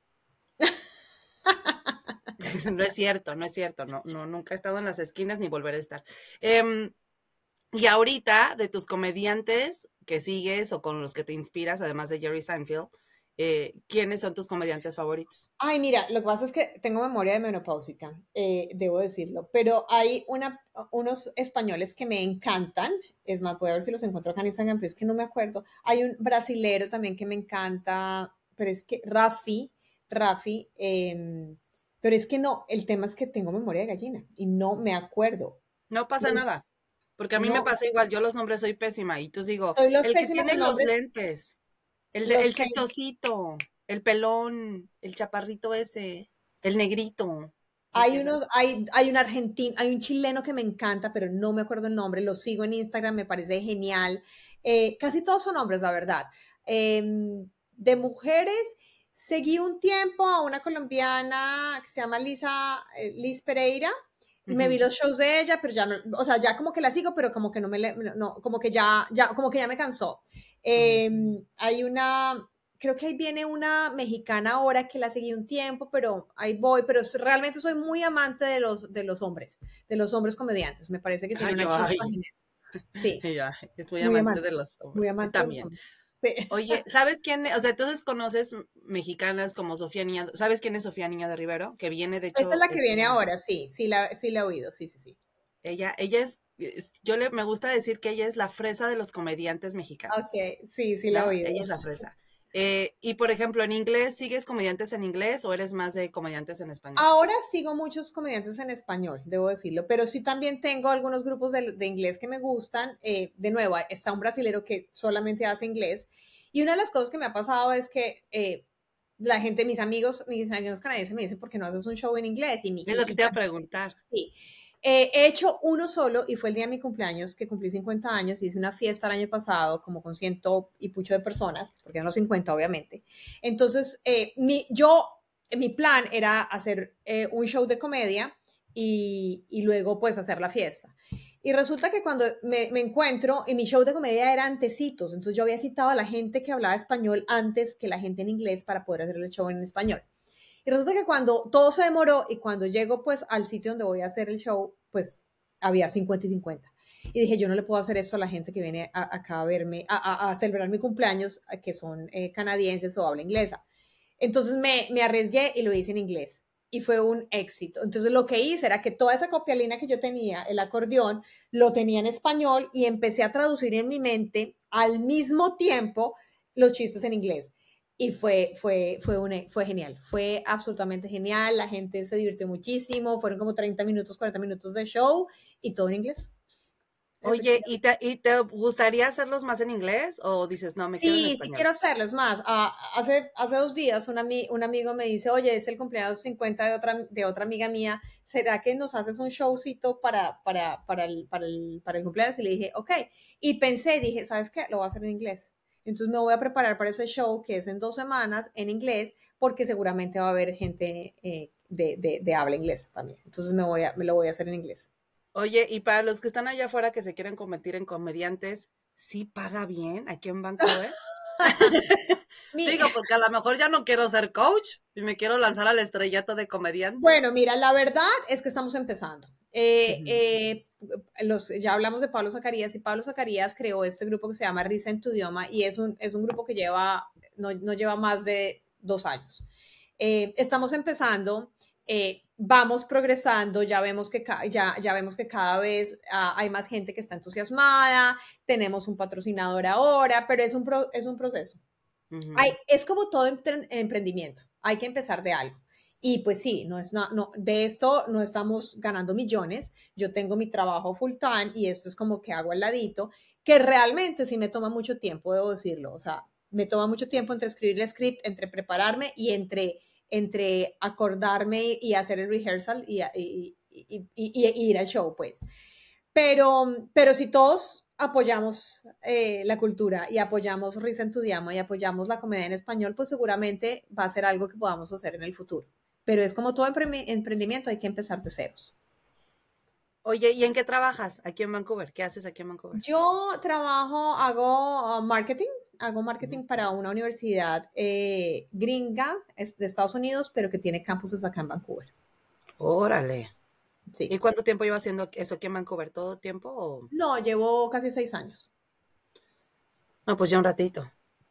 No es cierto, no es cierto. No, no, nunca he estado en las esquinas ni volveré a estar. Em, y ahorita, de tus comediantes que sigues o con los que te inspiras, además de Jerry Seinfeld, eh, ¿quiénes son tus comediantes favoritos? Ay, mira, lo que pasa es que tengo memoria de menopáusica, eh, debo decirlo, pero hay una, unos españoles que me encantan, es más, voy a ver si los encuentro acá en Instagram, pero es que no me acuerdo. Hay un brasilero también que me encanta, pero es que Rafi, Rafi, eh, pero es que no, el tema es que tengo memoria de gallina y no me acuerdo. No pasa Los, nada, porque a mí me no, pasa igual, yo los nombres soy pésima, y tú digo, soy los el que pésima tiene con los nombres, lentes, el, de, los el que chistosito, el pelón, el chaparrito ese, el negrito. hay unos, hay, hay un argentino, hay un chileno que me encanta, pero no me acuerdo el nombre, lo sigo en Instagram, me parece genial. Eh, casi todos son hombres, la verdad. Eh, de mujeres, seguí un tiempo a una colombiana que se llama Lisa, eh, Liz Pereira, y me vi Ujú. los shows de ella, pero ya no, o sea, ya como que la sigo, pero como que no me, le- no, como que ya, ya, como que ya me cansó. Ujú. Eh, hay una, creo que ahí viene una mexicana ahora que la seguí un tiempo, pero ahí voy, pero realmente soy muy amante de los, de los hombres, de los hombres comediantes, me parece que tiene Ay, una chispa ay, genial. Sí, ay, ay, es muy muy amante amante, de los muy hombres. Y amante de los también. hombres. Sí. Oye, ¿sabes quién? O sea, entonces conoces mexicanas como Sofía Niña, ¿sabes quién es Sofía Niña de Rivero? Que viene, de Esa es hecho, la que es viene como, ahora, sí, sí la, sí la he oído, sí, sí, sí. ella, ella es, es- yo le, me gusta decir que ella es la fresa de los comediantes mexicanos, Ok, sí, sí la he ¿no? oído. Ella es la fresa. Eh, y por ejemplo, en inglés, ¿sigues comediantes en inglés o eres más de comediantes en español? Ahora sigo muchos comediantes en español, debo decirlo, pero sí también tengo algunos grupos de, de inglés que me gustan. Eh, de nuevo, está un brasilero que solamente hace inglés. Y una de las cosas que me ha pasado es que eh, la gente, mis amigos, mis amigos canadienses me dicen, ¿por qué no haces un show en inglés? Y, mi, Es lo y, que y te iba a preguntar. sí. Eh, he hecho uno solo y fue el día de mi cumpleaños, que cumplí cincuenta años, y hice una fiesta el año pasado, como con ciento y pucho de personas, porque eran los cincuenta, obviamente. Entonces, eh, mi, yo, mi plan era hacer eh, un show de comedia y, y, luego pues hacer la fiesta. Y resulta que cuando me, me encuentro, y mi show de comedia era antecitos, entonces yo había citado a la gente que hablaba español antes que la gente en inglés para poder hacer el show en español. Y resulta que cuando todo se demoró y cuando llego pues al sitio donde voy a hacer el show, pues había cincuenta y cincuenta. Y dije, yo no le puedo hacer esto a la gente que viene a, acá a verme, a, a, a, celebrar mi cumpleaños, que son eh, canadienses o habla inglesa. Entonces me, me arriesgué y lo hice en inglés. Y fue un éxito. Entonces lo que hice era que toda esa copialina que yo tenía, el acordeón, lo tenía en español y empecé a traducir en mi mente al mismo tiempo los chistes en inglés. Y fue, fue, fue, una, fue genial, fue absolutamente genial, la gente se divirtió muchísimo, fueron como treinta minutos, cuarenta minutos de show y todo en inglés. Oye, ¿y te, ¿y te gustaría hacerlos más en inglés o dices, no, me quedo en Sí, español? sí quiero hacerlo. Es más, ah, hace, hace dos días un, ami- un amigo me dice, oye, es el cumpleaños cincuenta de otra, de otra amiga mía, ¿será que nos haces un showcito para, para, para, el, para, el, para el cumpleaños? Y le dije, ok. Y pensé, dije, ¿sabes qué? Lo voy a hacer en inglés. Entonces me voy a preparar para ese show que es en dos semanas en inglés, porque seguramente va a haber gente eh, de, de, de habla inglesa también. Entonces me, voy a, me lo voy a hacer en inglés. Oye, y para los que están allá afuera que se quieren convertir en comediantes, ¿sí paga bien aquí en Vancouver? Mi, Digo, porque a lo mejor ya no quiero ser coach y me quiero lanzar al estrellato de comediante. Bueno, mira, la verdad es que estamos empezando. Eh, Ujú. eh, los, ya hablamos de Pablo Zacarías y Pablo Zacarías creó este grupo que se llama Risa en tu idioma y es un, es un grupo que lleva, no, no lleva más de dos años. Eh, estamos empezando, eh, vamos progresando, ya vemos que, ya, ya vemos que cada vez uh, hay más gente que está entusiasmada, tenemos un patrocinador ahora, pero es un, pro, es un proceso. Ujú. Hay, es como todo emprendimiento, hay que empezar de algo. Y pues sí, no es, no, no, de esto no estamos ganando millones, yo tengo mi trabajo full time y esto es como que hago al ladito, que realmente sí me toma mucho tiempo, debo decirlo, o sea, me toma mucho tiempo entre escribir el script, entre prepararme y entre, entre acordarme y hacer el rehearsal y, y, y, y, y ir al show, pues. Pero, pero si todos apoyamos eh, la cultura y apoyamos Risa en tu idioma y apoyamos la comedia en español, pues seguramente va a ser algo que podamos hacer en el futuro. Pero es como todo empre emprendimiento, hay que empezar de ceros. Oye, ¿y en qué trabajas aquí en Vancouver? ¿Qué haces aquí en Vancouver? Yo trabajo, hago uh, marketing, hago marketing Uh-huh. para una universidad eh, gringa de Estados Unidos, pero que tiene campuses acá en Vancouver. Órale. Sí. ¿Y cuánto tiempo llevo haciendo eso aquí en Vancouver? ¿Todo tiempo? O... No, llevo casi seis años. No, pues ya un ratito.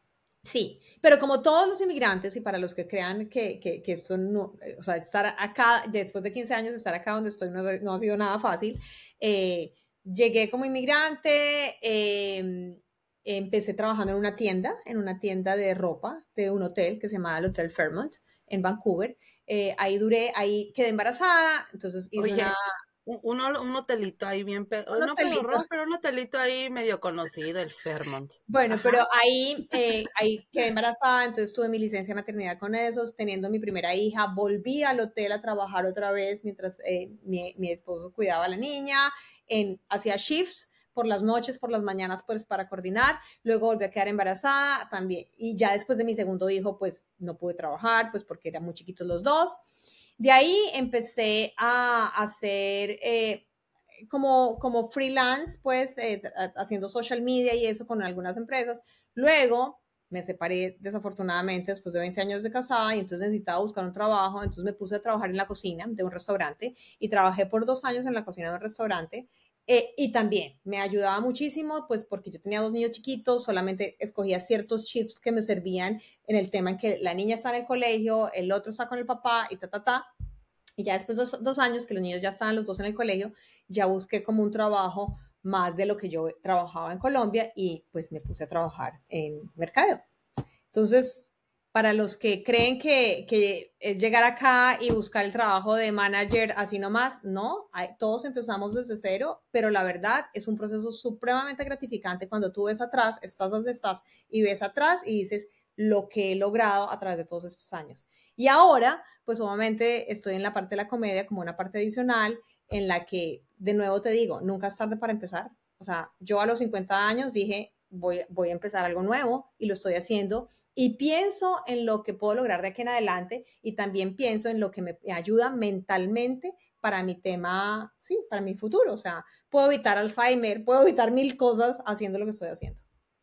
Sí, pero como todos los inmigrantes y para los que crean que, que, que esto no, o sea, estar acá, después de quince años, estar acá donde estoy no, no ha sido nada fácil. Eh, llegué como inmigrante, eh, empecé trabajando en una tienda, en una tienda de ropa de un hotel que se llama el Hotel Fairmont en Vancouver. Eh, ahí duré, ahí quedé embarazada, entonces hice Oye, una... un, un hotelito ahí bien, pe... Un no hotelito. pedorrón, pero un hotelito ahí medio conocido, el Fairmont. Bueno, Ajá. pero ahí, eh, ahí quedé embarazada, entonces tuve mi licencia de maternidad con esos, teniendo mi primera hija, volví al hotel a trabajar otra vez mientras eh, mi, mi, esposo cuidaba a la niña, en, hacía shifts por las noches, por las mañanas, pues para coordinar, luego volví a quedar embarazada también, y ya después de mi segundo hijo, pues no pude trabajar, pues porque eran muy chiquitos los dos. De ahí empecé a hacer... Eh, como, como freelance, pues, eh, haciendo social media y eso con algunas empresas. Luego me separé desafortunadamente después de veinte años de casada y entonces necesitaba buscar un trabajo, entonces me puse a trabajar en la cocina de un restaurante y trabajé por dos años en la cocina de un restaurante. Eh, y también me ayudaba muchísimo, pues porque yo tenía dos niños chiquitos, solamente escogía ciertos shifts que me servían en el tema en que la niña está en el colegio, el otro está con el papá y ta, ta, ta. Y ya después de dos, dos años que los niños ya estaban los dos en el colegio, ya busqué como un trabajo más de lo que yo trabajaba en Colombia y pues me puse a trabajar en mercadeo. Entonces, para los que creen que, que es llegar acá y buscar el trabajo de manager así nomás, no, hay, todos empezamos desde cero, pero la verdad es un proceso supremamente gratificante cuando tú ves atrás, estás donde estás y ves atrás y dices lo que he logrado a través de todos estos años. Y ahora, pues obviamente estoy en la parte de la comedia como una parte adicional en la que, de nuevo te digo, nunca es tarde para empezar. O sea, yo a los cincuenta años dije, voy, voy a empezar algo nuevo y lo estoy haciendo. Y pienso en lo que puedo lograr de aquí en adelante y también pienso en lo que me ayuda mentalmente para mi tema, sí, para mi futuro. O sea, puedo evitar Alzheimer, puedo evitar mil cosas haciendo lo que estoy haciendo.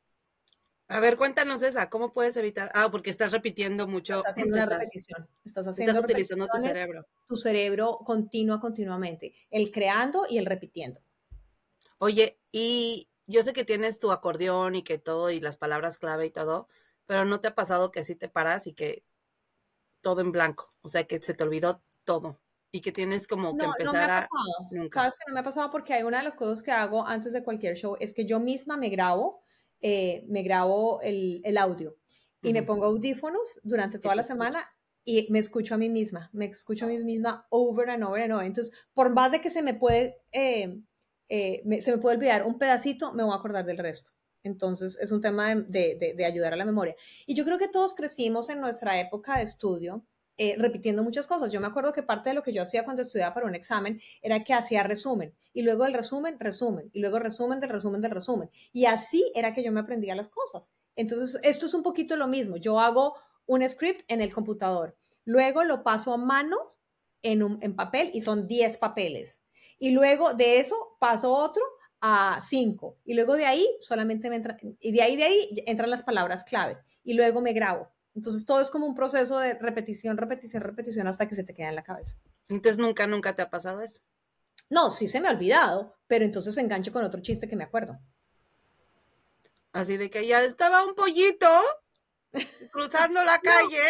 A ver, cuéntanos esa, ¿cómo puedes evitar? Ah, porque estás repitiendo mucho. Estás haciendo una estás, repetición. Estás haciendo estás utilizando tu cerebro. Tu cerebro continúa continuamente. El creando y el repitiendo. Oye, y yo sé que tienes tu acordeón y que todo, y las palabras clave y todo, pero ¿no te ha pasado que así te paras y que todo en blanco? O sea, que se te olvidó todo y que tienes como que no, empezar no me ha a... pasado. Nunca. ¿Sabes que no me ha pasado? Porque hay una de las cosas que hago antes de cualquier show es que yo misma me grabo, eh, me grabo el, el audio y uh-huh. me pongo audífonos durante toda la semana y me escucho a mí misma, me escucho a mí misma over and over and over. Entonces, por más de que se me puede... Eh, eh, me, se me puede olvidar un pedacito, me voy a acordar del resto. Entonces, es un tema de, de, de, de ayudar a la memoria. Y yo creo que todos crecimos en nuestra época de estudio eh, repitiendo muchas cosas. Yo me acuerdo que parte de lo que yo hacía cuando estudiaba para un examen era que hacía resumen. Y luego del resumen, resumen. Y luego resumen del resumen del resumen. Y así era que yo me aprendía las cosas. Entonces, esto es un poquito lo mismo. Yo hago un script en el computador. Luego lo paso a mano en, un, en papel y son diez papeles. Y luego de eso paso otro a cinco. Y luego de ahí solamente me entra, y de ahí de ahí entran las palabras claves. Y luego me grabo. Entonces todo es como un proceso de repetición, repetición, repetición hasta que se te queda en la cabeza. Entonces nunca, nunca te ha pasado eso. No, sí se me ha olvidado, pero entonces engancho con otro chiste que me acuerdo. Así de que ya estaba un pollito cruzando la calle.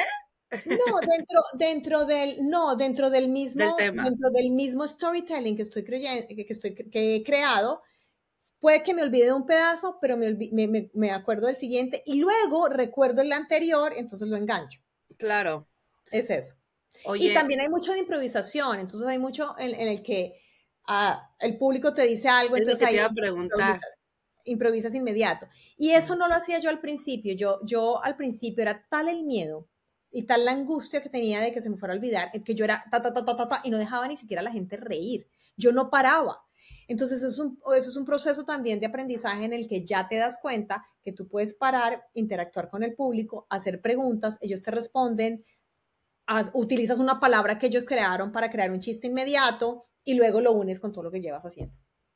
No, dentro, dentro del, no, dentro del mismo, del tema. dentro del mismo storytelling que estoy creyendo, que, que estoy, que he creado, puede que me olvide de un pedazo, pero me, me, me, me acuerdo del siguiente y luego recuerdo el anterior, entonces lo engancho. Claro. Es eso. Oye, y también hay mucho de improvisación, entonces hay mucho en, en el que uh, el público te dice algo, es entonces lo que ahí te iba a preguntar. improvisas, improvisas inmediato. Y eso no lo hacía yo al principio, yo, yo al principio era tal el miedo y tal la angustia que tenía de que se me fuera a olvidar, que yo era ta, ta, ta, ta, ta, ta, y no dejaba ni siquiera a la gente reír, yo no paraba. Entonces, eso es, un, eso es un proceso también de aprendizaje en el que ya te das cuenta que tú puedes parar, interactuar con el público, hacer preguntas, ellos te responden, haz, utilizas una palabra que ellos crearon para crear un chiste inmediato y luego lo unes con todo lo que llevas haciendo.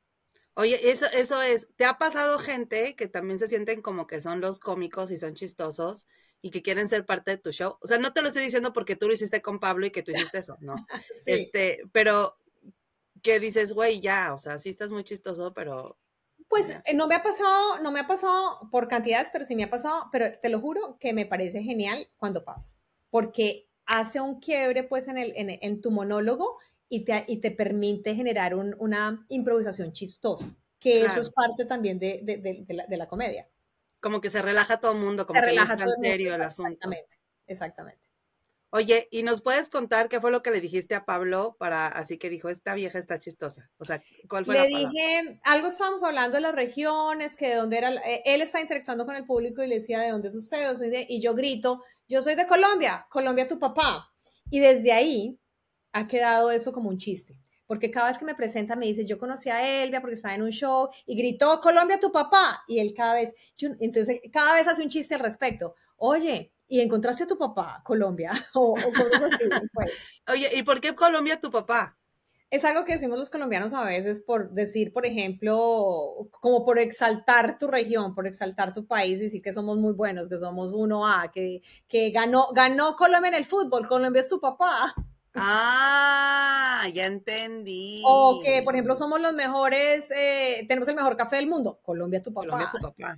Oye, eso, eso es, ¿te ha pasado gente que también se sienten como que son los cómicos y son chistosos y que quieren ser parte de tu show? O sea, no te lo estoy diciendo porque tú lo hiciste con Pablo y que tú hiciste eso, ¿no? Sí. Este, pero que dices, güey, ya, o sea, sí estás muy chistoso, pero... Pues eh, no me ha pasado, no me ha pasado por cantidades, pero sí me ha pasado, pero te lo juro que me parece genial cuando pasa, porque hace un quiebre pues en, el, en, en tu monólogo y te, y te permite generar un, una improvisación chistosa, que claro. Eso es parte también de, de, de, de, la, de la comedia. Como que se relaja todo el mundo, como se que relaja no es tan serio el asunto. Exactamente, exactamente. Oye, ¿y nos puedes contar qué fue lo que le dijiste a Pablo para, así que dijo, esta vieja está chistosa? O sea, ¿cuál fue le la palabra? Dije, algo estábamos hablando de las regiones, que de dónde era, él está interactuando con el público y le decía, ¿de dónde es usted? Y yo grito, yo soy de Colombia, Colombia tu papá. Y desde ahí ha quedado eso como un chiste. Porque cada vez que me presenta me dice, yo conocí a Elvia porque estaba en un show y gritó, Colombia tu papá. Y él cada vez, yo, entonces cada vez hace un chiste al respecto. Oye, ¿y encontraste a tu papá, Colombia? o, o cosas así. Pues. Oye, ¿y por qué Colombia tu papá? Es algo que decimos los colombianos a veces por decir, por ejemplo, como por exaltar tu región, por exaltar tu país, decir que somos muy buenos, que somos uno A, que, que ganó, ganó Colombia en el fútbol, Colombia es tu papá. Ah, ya entendí. O que, por ejemplo, somos los mejores, eh, tenemos el mejor café del mundo, Colombia tu papá. Colombia tu papá.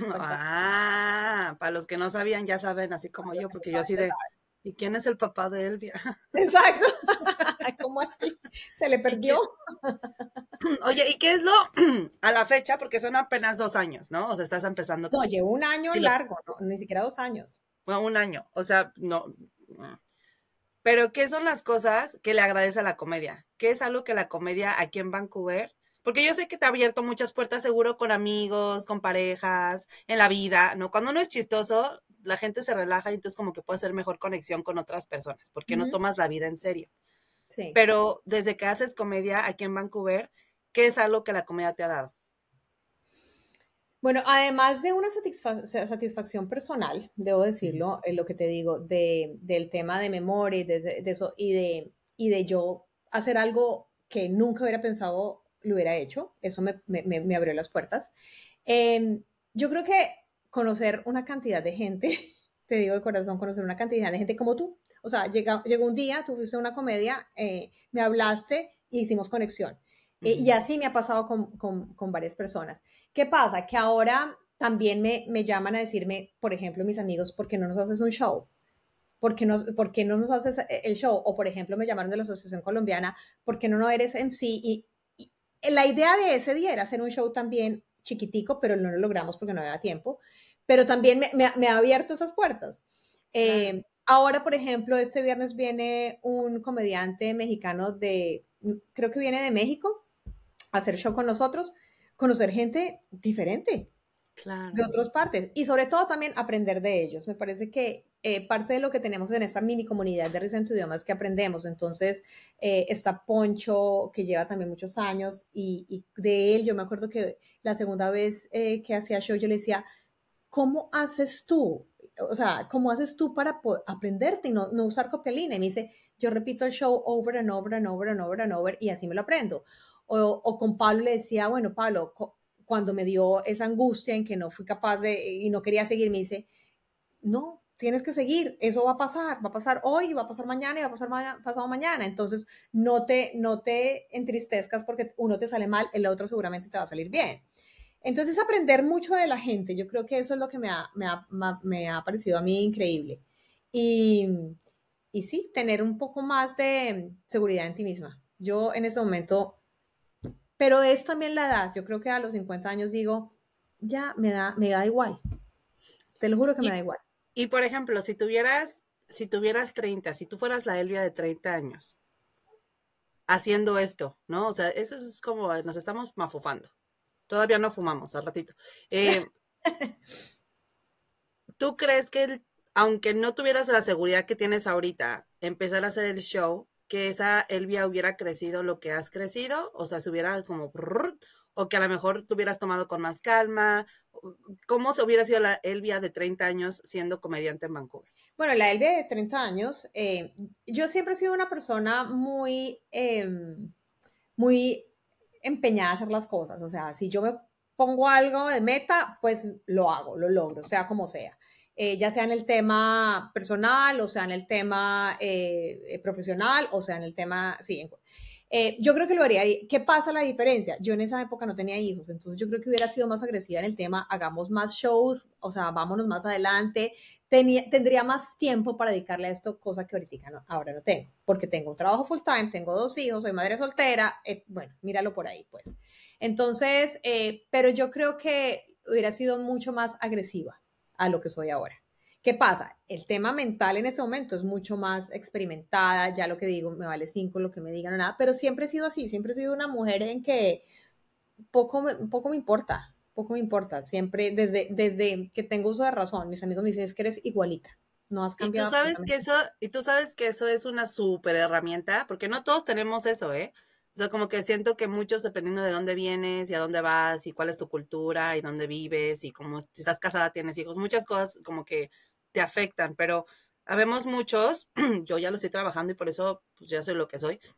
Ah, para los que no sabían, ya saben, así como yo, porque yo así de, ¿y quién es el papá de Elvia? Exacto. ¿Cómo así? ¿Se le perdió? Oye, ¿y qué es lo a la fecha? Porque son apenas dos años, ¿no? O sea, estás empezando. No, llevo un año sí, largo, lo... no, ni siquiera dos años. Bueno, un año, o sea, no. Pero, ¿qué son las cosas que le agradece a la comedia? ¿Qué es algo que la comedia aquí en Vancouver? Porque yo sé que te ha abierto muchas puertas, seguro, con amigos, con parejas, en la vida, ¿no? Cuando uno es chistoso, la gente se relaja y entonces como que puede hacer mejor conexión con otras personas, porque uh-huh. no tomas la vida en serio. Sí. Pero desde que haces comedia aquí en Vancouver, ¿qué es algo que la comedia te ha dado? Bueno, además de una satisfac- satisfacción personal, debo decirlo, en lo que te digo, de, del tema de memoria y de, de eso, y de, y de yo hacer algo que nunca hubiera pensado lo hubiera hecho, eso me, me, me abrió las puertas. Eh, yo creo que conocer una cantidad de gente, te digo de corazón, conocer una cantidad de gente como tú, o sea, llega, llegó un día, tuviste una comedia, eh, me hablaste y hicimos conexión. Uh-huh. Y así me ha pasado con, con, con varias personas. ¿Qué pasa? Que ahora también me, me llaman a decirme, por ejemplo, mis amigos, ¿por qué no nos haces un show? ¿Por qué, no, ¿Por qué no nos haces el show? O, por ejemplo, me llamaron de la Asociación Colombiana, ¿por qué no, no eres M C? Y, y la idea de ese día era hacer un show también chiquitico, pero no lo logramos porque no había tiempo. Pero también me, me, me ha abierto esas puertas. Eh, claro. Ahora, por ejemplo, este viernes viene un comediante mexicano de, creo que viene de México, hacer show con nosotros, conocer gente diferente. Claro. De otras partes y sobre todo también aprender de ellos. Me parece que eh, parte de lo que tenemos en esta mini comunidad de Risa en tu Idioma es que aprendemos. Entonces eh, está Poncho, que lleva también muchos años y, y de él yo me acuerdo que la segunda vez eh, que hacía show yo le decía, ¿cómo haces tú? O sea, ¿cómo haces tú para aprenderte y no, no usar copialina? Y me dice, yo repito el show over and over and over and over and over y así me lo aprendo. O, o con Pablo le decía, bueno, Pablo, cuando me dio esa angustia en que no fui capaz de y no quería seguir, me dice, no, tienes que seguir, eso va a pasar, va a pasar hoy, va a pasar mañana y va a pasar ma pasado mañana. Entonces, no te, no te entristezcas porque uno te sale mal, el otro seguramente te va a salir bien. Entonces, aprender mucho de la gente, yo creo que eso es lo que me ha, me ha, me ha parecido a mí increíble. Y, y sí, tener un poco más de seguridad en ti misma. Yo en este momento, pero es también la edad, yo creo que a los cincuenta años digo, ya me da, me da igual, te lo juro que y, me da igual. Y por ejemplo, si tuvieras, si tuvieras treinta, si tú fueras la Elvia de treinta años, haciendo esto, ¿no? O sea, eso es como, nos estamos mafufando. Todavía no fumamos, al ratito. Eh, ¿Tú crees que, el, aunque no tuvieras la seguridad que tienes ahorita, empezar a hacer el show, que esa Elvia hubiera crecido lo que has crecido? O sea, se hubiera como... O que a lo mejor te hubieras tomado con más calma. ¿Cómo se hubiera sido la Elvia de treinta años siendo comediante en Vancouver? Bueno, la Elvia de treinta años, eh, yo siempre he sido una persona muy, eh, muy empeñada a hacer las cosas. O sea, si yo me pongo algo de meta, pues lo hago, lo logro, sea como sea. Eh, ya sea en el tema personal, o sea en el tema eh, profesional, o sea en el tema, sí, en, eh, yo creo que lo haría. ¿Qué pasa la diferencia? Yo en esa época no tenía hijos, entonces yo creo que hubiera sido más agresiva en el tema, hagamos más shows, o sea, vámonos más adelante. Tenía, tendría más tiempo para dedicarle a esto, cosa que ahorita no, ahora no tengo, porque tengo un trabajo full time, tengo dos hijos, soy madre soltera, eh, bueno, míralo por ahí, pues. Entonces, eh, pero yo creo que hubiera sido mucho más agresiva a lo que soy ahora. ¿Qué pasa? El tema mental en ese momento es mucho más experimentada, ya lo que digo, me vale cinco, lo que me digan o nada, pero siempre he sido así, siempre he sido una mujer en que poco, poco me importa, poco me importa, siempre desde, desde que tengo uso de razón, mis amigos me dicen, es que eres igualita, no has cambiado. Y tú sabes que eso, y tú sabes que eso es una súper herramienta, porque no todos tenemos eso, ¿eh? O sea, como que siento que muchos, dependiendo de dónde vienes y a dónde vas y cuál es tu cultura y dónde vives y como si estás casada, tienes hijos, muchas cosas como que te afectan, pero habemos muchos, yo ya lo estoy trabajando y por eso pues ya soy lo que soy,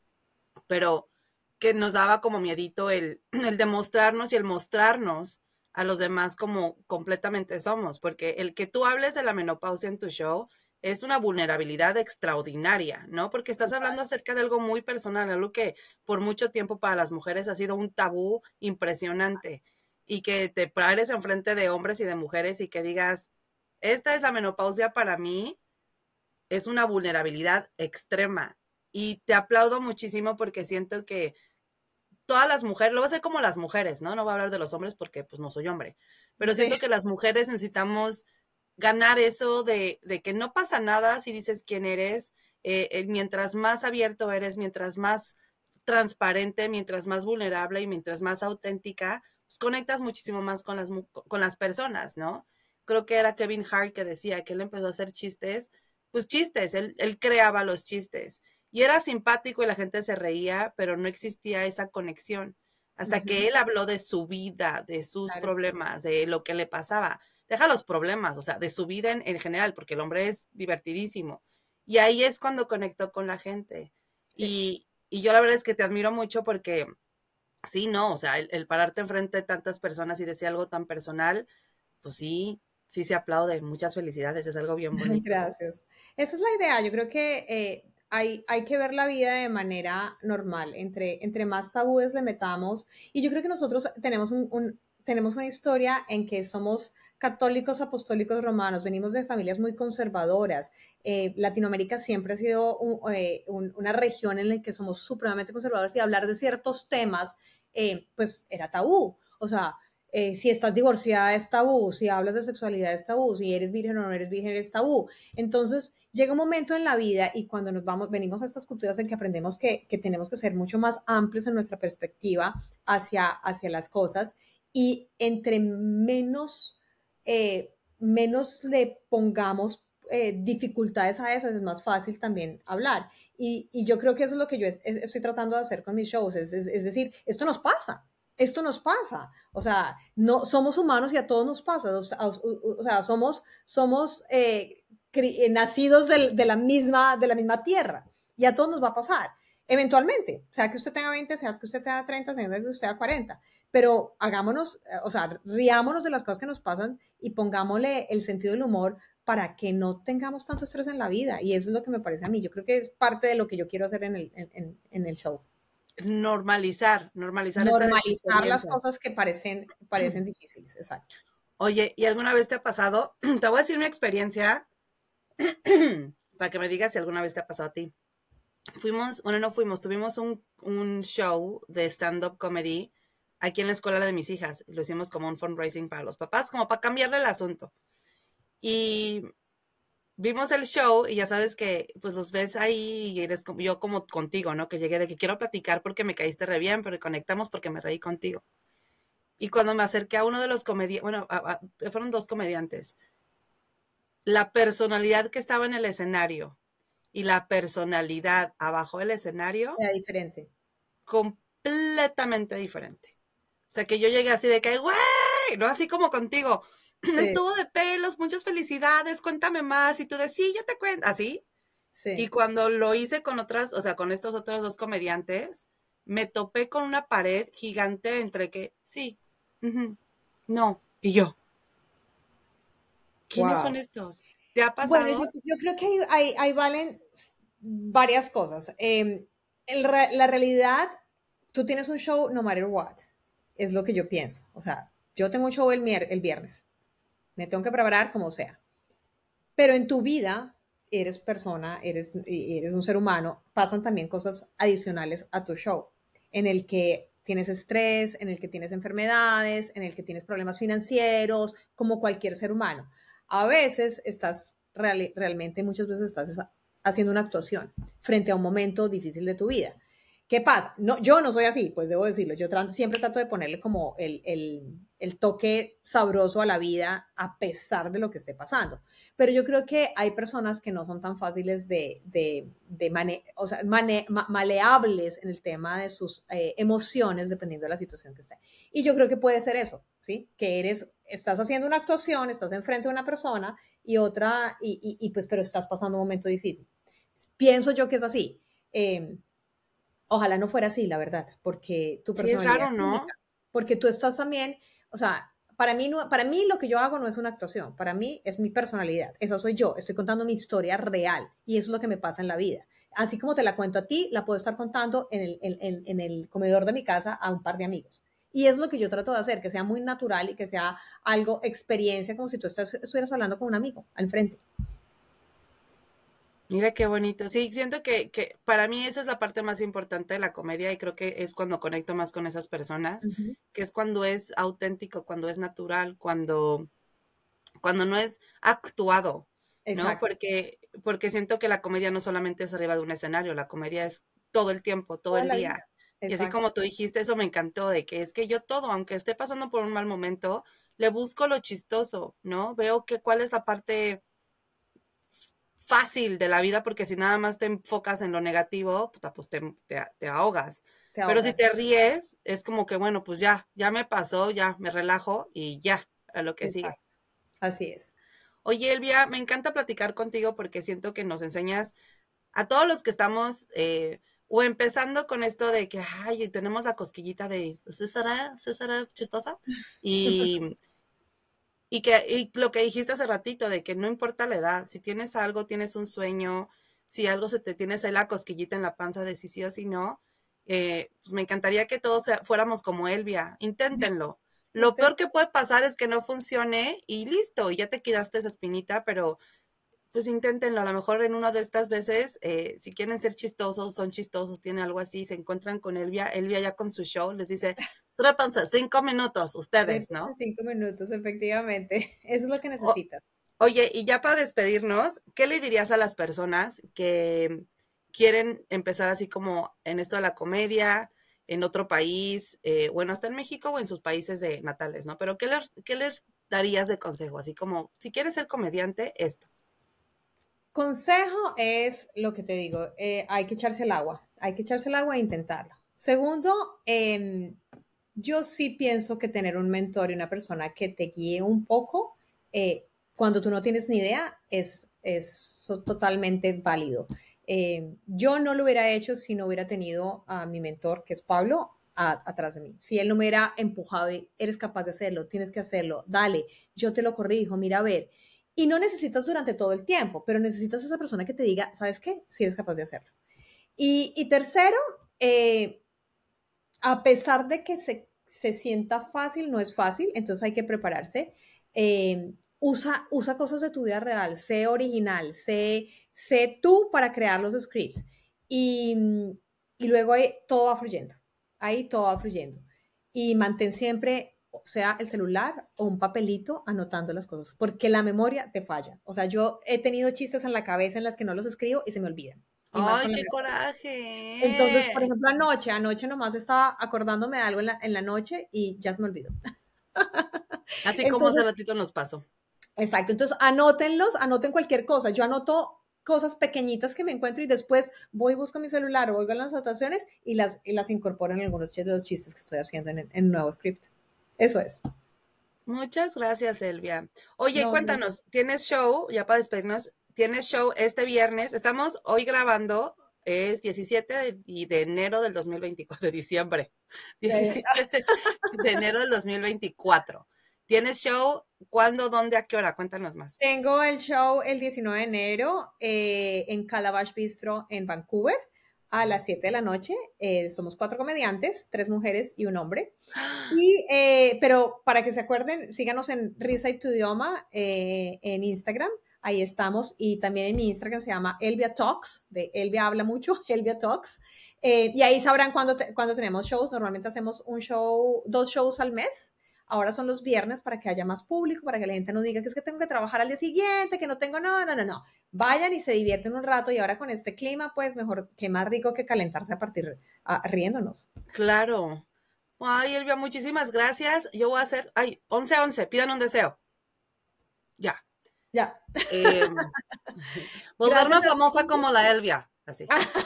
pero que nos daba como miedito el, el demostrarnos y el mostrarnos a los demás como completamente somos, porque el que tú hables de la menopausia en tu show es una vulnerabilidad extraordinaria, ¿no? Porque estás hablando acerca de algo muy personal, algo que por mucho tiempo para las mujeres ha sido un tabú impresionante y que te pares enfrente de hombres y de mujeres y que digas, esta es la menopausia para mí, es una vulnerabilidad extrema y te aplaudo muchísimo porque siento que todas las mujeres, lo voy a hacer como las mujeres, ¿no? No voy a hablar de los hombres porque pues no soy hombre, pero Sí. siento que las mujeres necesitamos ganar eso de, de que no pasa nada si dices quién eres, eh, eh, mientras más abierto eres, mientras más transparente, mientras más vulnerable y mientras más auténtica, pues conectas muchísimo más con las, con las personas, ¿no? Creo que era Kevin Hart que decía que él empezó a hacer chistes, pues chistes, él, él creaba los chistes y era simpático y la gente se reía, pero no existía esa conexión hasta uh-huh. que él habló de su vida, de sus claro. problemas, de lo que le pasaba. Deja los problemas, o sea, de su vida en, en general, porque el hombre es divertidísimo. Y ahí es cuando conectó con la gente. Sí. Y, y yo la verdad es que te admiro mucho porque, sí, no, o sea, el, el pararte enfrente de tantas personas y decir algo tan personal, pues sí, sí se aplaude. Muchas felicidades, es algo bien bonito. Gracias. Esa es la idea, yo creo que eh, hay, hay que ver la vida de manera normal, entre, entre más tabúes le metamos, y yo creo que nosotros tenemos un, un tenemos una historia en que somos católicos apostólicos romanos, venimos de familias muy conservadoras. Eh, Latinoamérica siempre ha sido un, eh, un, una región en la que somos supremamente conservadores y hablar de ciertos temas, eh, pues era tabú. O sea, Eh, si estás divorciada es tabú, si hablas de sexualidad es tabú, si eres virgen o no eres virgen es tabú. Entonces llega un momento en la vida y cuando nos vamos, venimos a estas culturas en que aprendemos que, que tenemos que ser mucho más amplios en nuestra perspectiva hacia, hacia las cosas y entre menos, eh, menos le pongamos eh, dificultades a esas, es más fácil también hablar. Y, y yo creo que eso es lo que yo es, es, estoy tratando de hacer con mis shows, es, es, es decir, esto nos pasa. Esto nos pasa, o sea, no somos humanos y a todos nos pasa, o sea, o sea somos, somos eh, nacidos de, de, la misma, de la misma tierra y a todos nos va a pasar, eventualmente, sea que usted tenga veinte, sea que usted tenga treinta, sea que usted tenga cuarenta, pero hagámonos, o sea, riámonos de las cosas que nos pasan y pongámosle el sentido del humor para que no tengamos tanto estrés en la vida, y eso es lo que me parece a mí, yo creo que es parte de lo que yo quiero hacer en el, en, en el show. Normalizar, normalizar, normalizar las cosas que parecen, parecen difíciles, exacto. Oye, ¿y alguna vez te ha pasado? Te voy a decir mi experiencia para que me digas si alguna vez te ha pasado a ti. Fuimos, bueno, no fuimos, tuvimos un, un show de stand-up comedy aquí en la escuela de mis hijas. Lo hicimos como un fundraising para los papás, como para cambiarle el asunto. Y vimos el show y ya sabes que pues los ves ahí y eres como, yo como contigo, ¿no? Que llegué de que quiero platicar porque me caíste re bien, pero conectamos porque me reí contigo. Y cuando me acerqué a uno de los comediantes, bueno, a, a, fueron dos comediantes, la personalidad que estaba en el escenario y la personalidad abajo del escenario era diferente. Completamente diferente. O sea, que yo llegué así de que, güey, ¿no? Así como contigo. Sí. Estuvo de pelos, muchas felicidades, cuéntame más. Y tú de, sí, yo te cuento, así. Sí. Y cuando lo hice con otras, o sea, con estos otros dos comediantes, me topé con una pared gigante entre que, sí, uh-huh, no, y yo. ¿Quiénes wow. son estos? ¿Te ha pasado? Bueno, yo, yo creo que ahí, ahí, ahí valen varias cosas. Eh, el, la realidad, tú tienes un show no matter what, es lo que yo pienso. O sea, yo tengo un show el, mier el viernes, me tengo que preparar como sea. Pero en tu vida, eres persona, eres, eres un ser humano, pasan también cosas adicionales a tu show, en el que tienes estrés, en el que tienes enfermedades, en el que tienes problemas financieros, como cualquier ser humano. A veces estás, real, realmente muchas veces estás haciendo una actuación frente a un momento difícil de tu vida. ¿Qué pasa? No, yo no soy así, pues debo decirlo. Yo trato, siempre trato de ponerle como el, el, el toque sabroso a la vida a pesar de lo que esté pasando. Pero yo creo que hay personas que no son tan fáciles de, de, de mane, o sea, mane, ma, maleables en el tema de sus eh, emociones dependiendo de la situación que esté. Y yo creo que puede ser eso, ¿sí? Que eres, estás haciendo una actuación, estás enfrente de una persona y otra, y, y, y pues, pero estás pasando un momento difícil. Pienso yo que es así. Eh, Ojalá no fuera así, la verdad, porque tu personalidad sí, es raro, ¿no? Es única, porque tú estás también, o sea, para mí, no, para mí lo que yo hago no es una actuación, para mí es mi personalidad, esa soy yo, estoy contando mi historia real y eso es lo que me pasa en la vida. Así como te la cuento a ti, la puedo estar contando en el, en, en el comedor de mi casa a un par de amigos. Y es lo que yo trato de hacer, que sea muy natural y que sea algo, experiencia, como si tú estás, estuvieras hablando con un amigo al frente. Mira qué bonito. Sí, siento que, que para mí esa es la parte más importante de la comedia y creo que es cuando conecto más con esas personas, uh-huh. que es cuando es auténtico, cuando es natural, cuando, cuando no es actuado, Exacto. ¿no? Porque, porque siento que la comedia no solamente es arriba de un escenario, la comedia es todo el tiempo, todo Toda el día. Y así como tú dijiste, eso me encantó, de que es que yo todo, aunque esté pasando por un mal momento, le busco lo chistoso, ¿no? Veo que cuál es la parte fácil de la vida, porque si nada más te enfocas en lo negativo, pues te, te, te ahogas. Te Pero si te ríes, es como que, bueno, pues ya, ya me pasó, ya me relajo y ya, a lo que Exacto. sigue. Así es. Oye, Elvia, me encanta platicar contigo porque siento que nos enseñas a todos los que estamos eh, o empezando con esto de que, ay, tenemos la cosquillita de, ¿César, César chistosa? Y... Y que y lo que dijiste hace ratito, de que no importa la edad, si tienes algo, tienes un sueño, si algo se te tienes ahí la cosquillita en la panza de si sí o si no, eh, pues me encantaría que todos fuéramos como Elvia, inténtenlo. Lo peor que puede pasar es que no funcione y listo, ya te quedaste esa espinita, pero pues inténtenlo, a lo mejor en una de estas veces, eh, si quieren ser chistosos, son chistosos, tienen algo así, se encuentran con Elvia, Elvia ya con su show, les dice, Trépanse cinco minutos ustedes, ¿no? Cinco minutos, efectivamente. Eso es lo que necesitas. O, oye, y ya para despedirnos, ¿qué le dirías a las personas que quieren empezar así como en esto de la comedia, en otro país, eh, bueno, hasta en México o en sus países de natales, ¿no? Pero ¿qué les, qué les darías de consejo? Así como, si quieres ser comediante, esto. Consejo es lo que te digo, eh, hay que echarse el agua, hay que echarse el agua e intentarlo. Segundo, eh, yo sí pienso que tener un mentor y una persona que te guíe un poco, eh, cuando tú no tienes ni idea, es, es totalmente válido. Eh, yo no lo hubiera hecho si no hubiera tenido a mi mentor, que es Pablo, a, atrás de mí. Si él no me hubiera empujado y eres capaz de hacerlo, tienes que hacerlo, dale, yo te lo corrijo, mira a ver. Y no necesitas durante todo el tiempo, pero necesitas a esa persona que te diga, ¿sabes qué? Si eres capaz de hacerlo. Y, y tercero, eh, a pesar de que se, se sienta fácil, no es fácil, entonces hay que prepararse. Eh, usa, usa cosas de tu vida real, sé original, sé, sé tú para crear los scripts. Y, y luego ahí todo va fluyendo, ahí todo va fluyendo. Y mantén siempre, o sea, el celular o un papelito anotando las cosas, porque la memoria te falla. O sea, yo he tenido chistes en la cabeza en las que no los escribo y se me olvidan. Y más ¡Ay, con la qué memoria. coraje! Entonces, por ejemplo, anoche, anoche nomás estaba acordándome de algo en la, en la noche y ya se me olvidó. Así como hace Entonces, ratito nos pasó. exacto, entonces anótenlos, anoten cualquier cosa. Yo anoto cosas pequeñitas que me encuentro y después voy y busco mi celular o voy a las anotaciones y las, y las incorporo en algunos de los chistes que estoy haciendo en, en un nuevo script. Eso es. Muchas gracias, Elvia. Oye, No, cuéntanos, ¿tienes show? Ya para despedirnos, ¿tienes show este viernes? Estamos hoy grabando, es diecisiete de, y de enero del dos mil veinticuatro, de diciembre, diecisiete de, de enero del dos mil veinticuatro. ¿Tienes show? ¿Cuándo, dónde, a qué hora? Cuéntanos más. Tengo el show el diecinueve de enero eh, en Calabash Bistro en Vancouver a las siete de la noche. Eh, somos cuatro comediantes, tres mujeres y un hombre. Y, eh, pero para que se acuerden, síganos en Risa y tu Idioma eh, en Instagram. Ahí estamos. Y también en mi Instagram se llama Elvia Talks, de Elvia habla mucho, Elvia Talks. Eh, y ahí sabrán cuándo te, cuando tenemos shows. Normalmente hacemos un show, dos shows al mes. Ahora son los viernes para que haya más público, para que la gente no diga que es que tengo que trabajar al día siguiente, que no tengo, no, no, no, no. Vayan y se divierten un rato y ahora con este clima, pues mejor, qué más rico que calentarse a partir, a, riéndonos. Claro. Ay, Elvia, muchísimas gracias. Yo voy a hacer, ay, once a once, pidan un deseo. Ya. Ya. Eh, volverme famosa como la Elvia, así.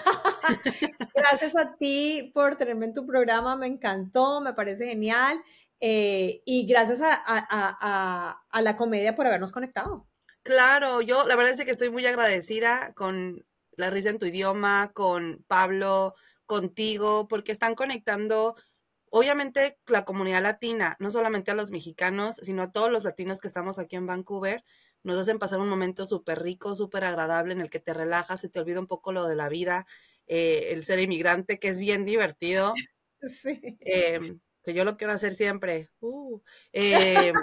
Gracias a ti por tenerme en tu programa, me encantó, me parece genial. Eh, y gracias a, a, a, a la comedia por habernos conectado. Claro, yo la verdad es que estoy muy agradecida con La Risa en tu Idioma, con Pablo, contigo, porque están conectando, obviamente, la comunidad latina, no solamente a los mexicanos, sino a todos los latinos que estamos aquí en Vancouver. Nos hacen pasar un momento súper rico, súper agradable, en el que te relajas, se te olvida un poco lo de la vida, eh, el ser inmigrante, que es bien divertido. Sí. Eh, que yo lo quiero hacer siempre. Uh, eh,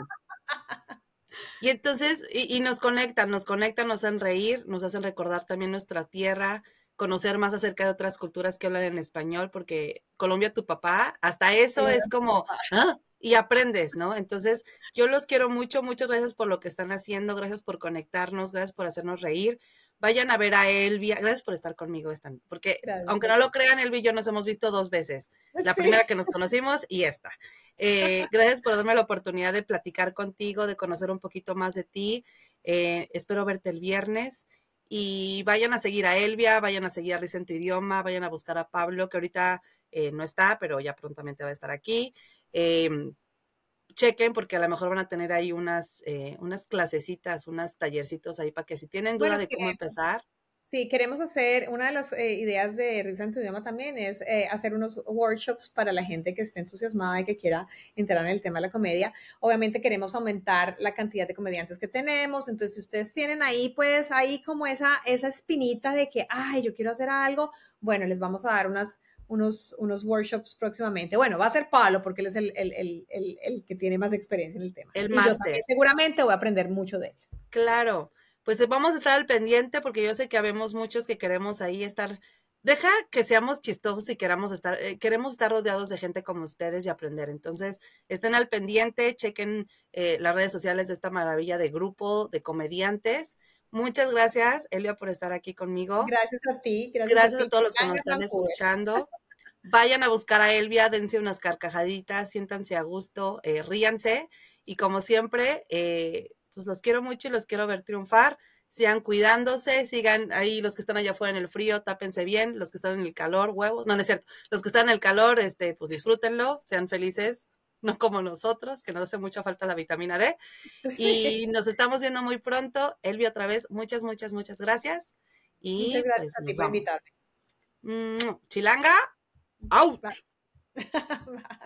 y entonces, y, y nos conectan, nos conectan, nos hacen reír, nos hacen recordar también nuestra tierra, conocer más acerca de otras culturas que hablan en español, porque Colombia, tu papá, hasta eso es como, ¿ah? Y aprendes, ¿no? Entonces, yo los quiero mucho, muchas gracias por lo que están haciendo, gracias por conectarnos, gracias por hacernos reír. Vayan a ver a Elvia, gracias por estar conmigo, Stan, porque gracias. Aunque no lo crean, Elvia y yo nos hemos visto dos veces, la sí. primera que nos conocimos y esta. Eh, gracias por darme la oportunidad de platicar contigo, de conocer un poquito más de ti. Eh, espero verte el viernes y vayan a seguir a Elvia, vayan a seguir a Risa en tu Idioma, vayan a buscar a Pablo, que ahorita eh, no está, pero ya prontamente va a estar aquí. Eh, chequen porque a lo mejor van a tener ahí unas, eh, unas clasecitas, unos tallercitos ahí para que si tienen duda bueno, de cómo empezar. Sí, queremos hacer, una de las eh, ideas de Risa en tu Idioma también es eh, hacer unos workshops para la gente que esté entusiasmada y que quiera entrar en el tema de la comedia. Obviamente queremos aumentar la cantidad de comediantes que tenemos, entonces si ustedes tienen ahí, pues ahí como esa, esa espinita de que, ay, yo quiero hacer algo, bueno, les vamos a dar unas... Unos, unos workshops próximamente. Bueno, va a ser Pablo porque él es el, el, el, el, el que tiene más experiencia en el tema. El y máster. Yo también seguramente voy a aprender mucho de él. Claro, pues vamos a estar al pendiente porque yo sé que habemos muchos que queremos ahí estar deja que seamos chistosos y queramos estar, eh, queremos estar rodeados de gente como ustedes y aprender. Entonces, estén al pendiente, chequen eh, las redes sociales de esta maravilla de grupo de comediantes. Muchas gracias, Elvia, por estar aquí conmigo. Gracias a ti. Gracias, gracias a, a, ti. a todos los que nos están Vancouver. escuchando. Vayan a buscar a Elvia, dense unas carcajaditas, siéntanse a gusto, eh, ríanse. Y como siempre, eh, pues los quiero mucho y los quiero ver triunfar. Sigan cuidándose, sigan ahí los que están allá afuera en el frío, tápense bien, los que están en el calor, huevos, no, no es cierto, los que están en el calor, este, pues disfrútenlo, sean felices, no como nosotros, que nos hace mucha falta la vitamina D. Sí. Y nos estamos viendo muy pronto. Elvia, otra vez, muchas, muchas, muchas gracias. Y muchas gracias pues, a ti por invitarme. Mm, Chilanga, out.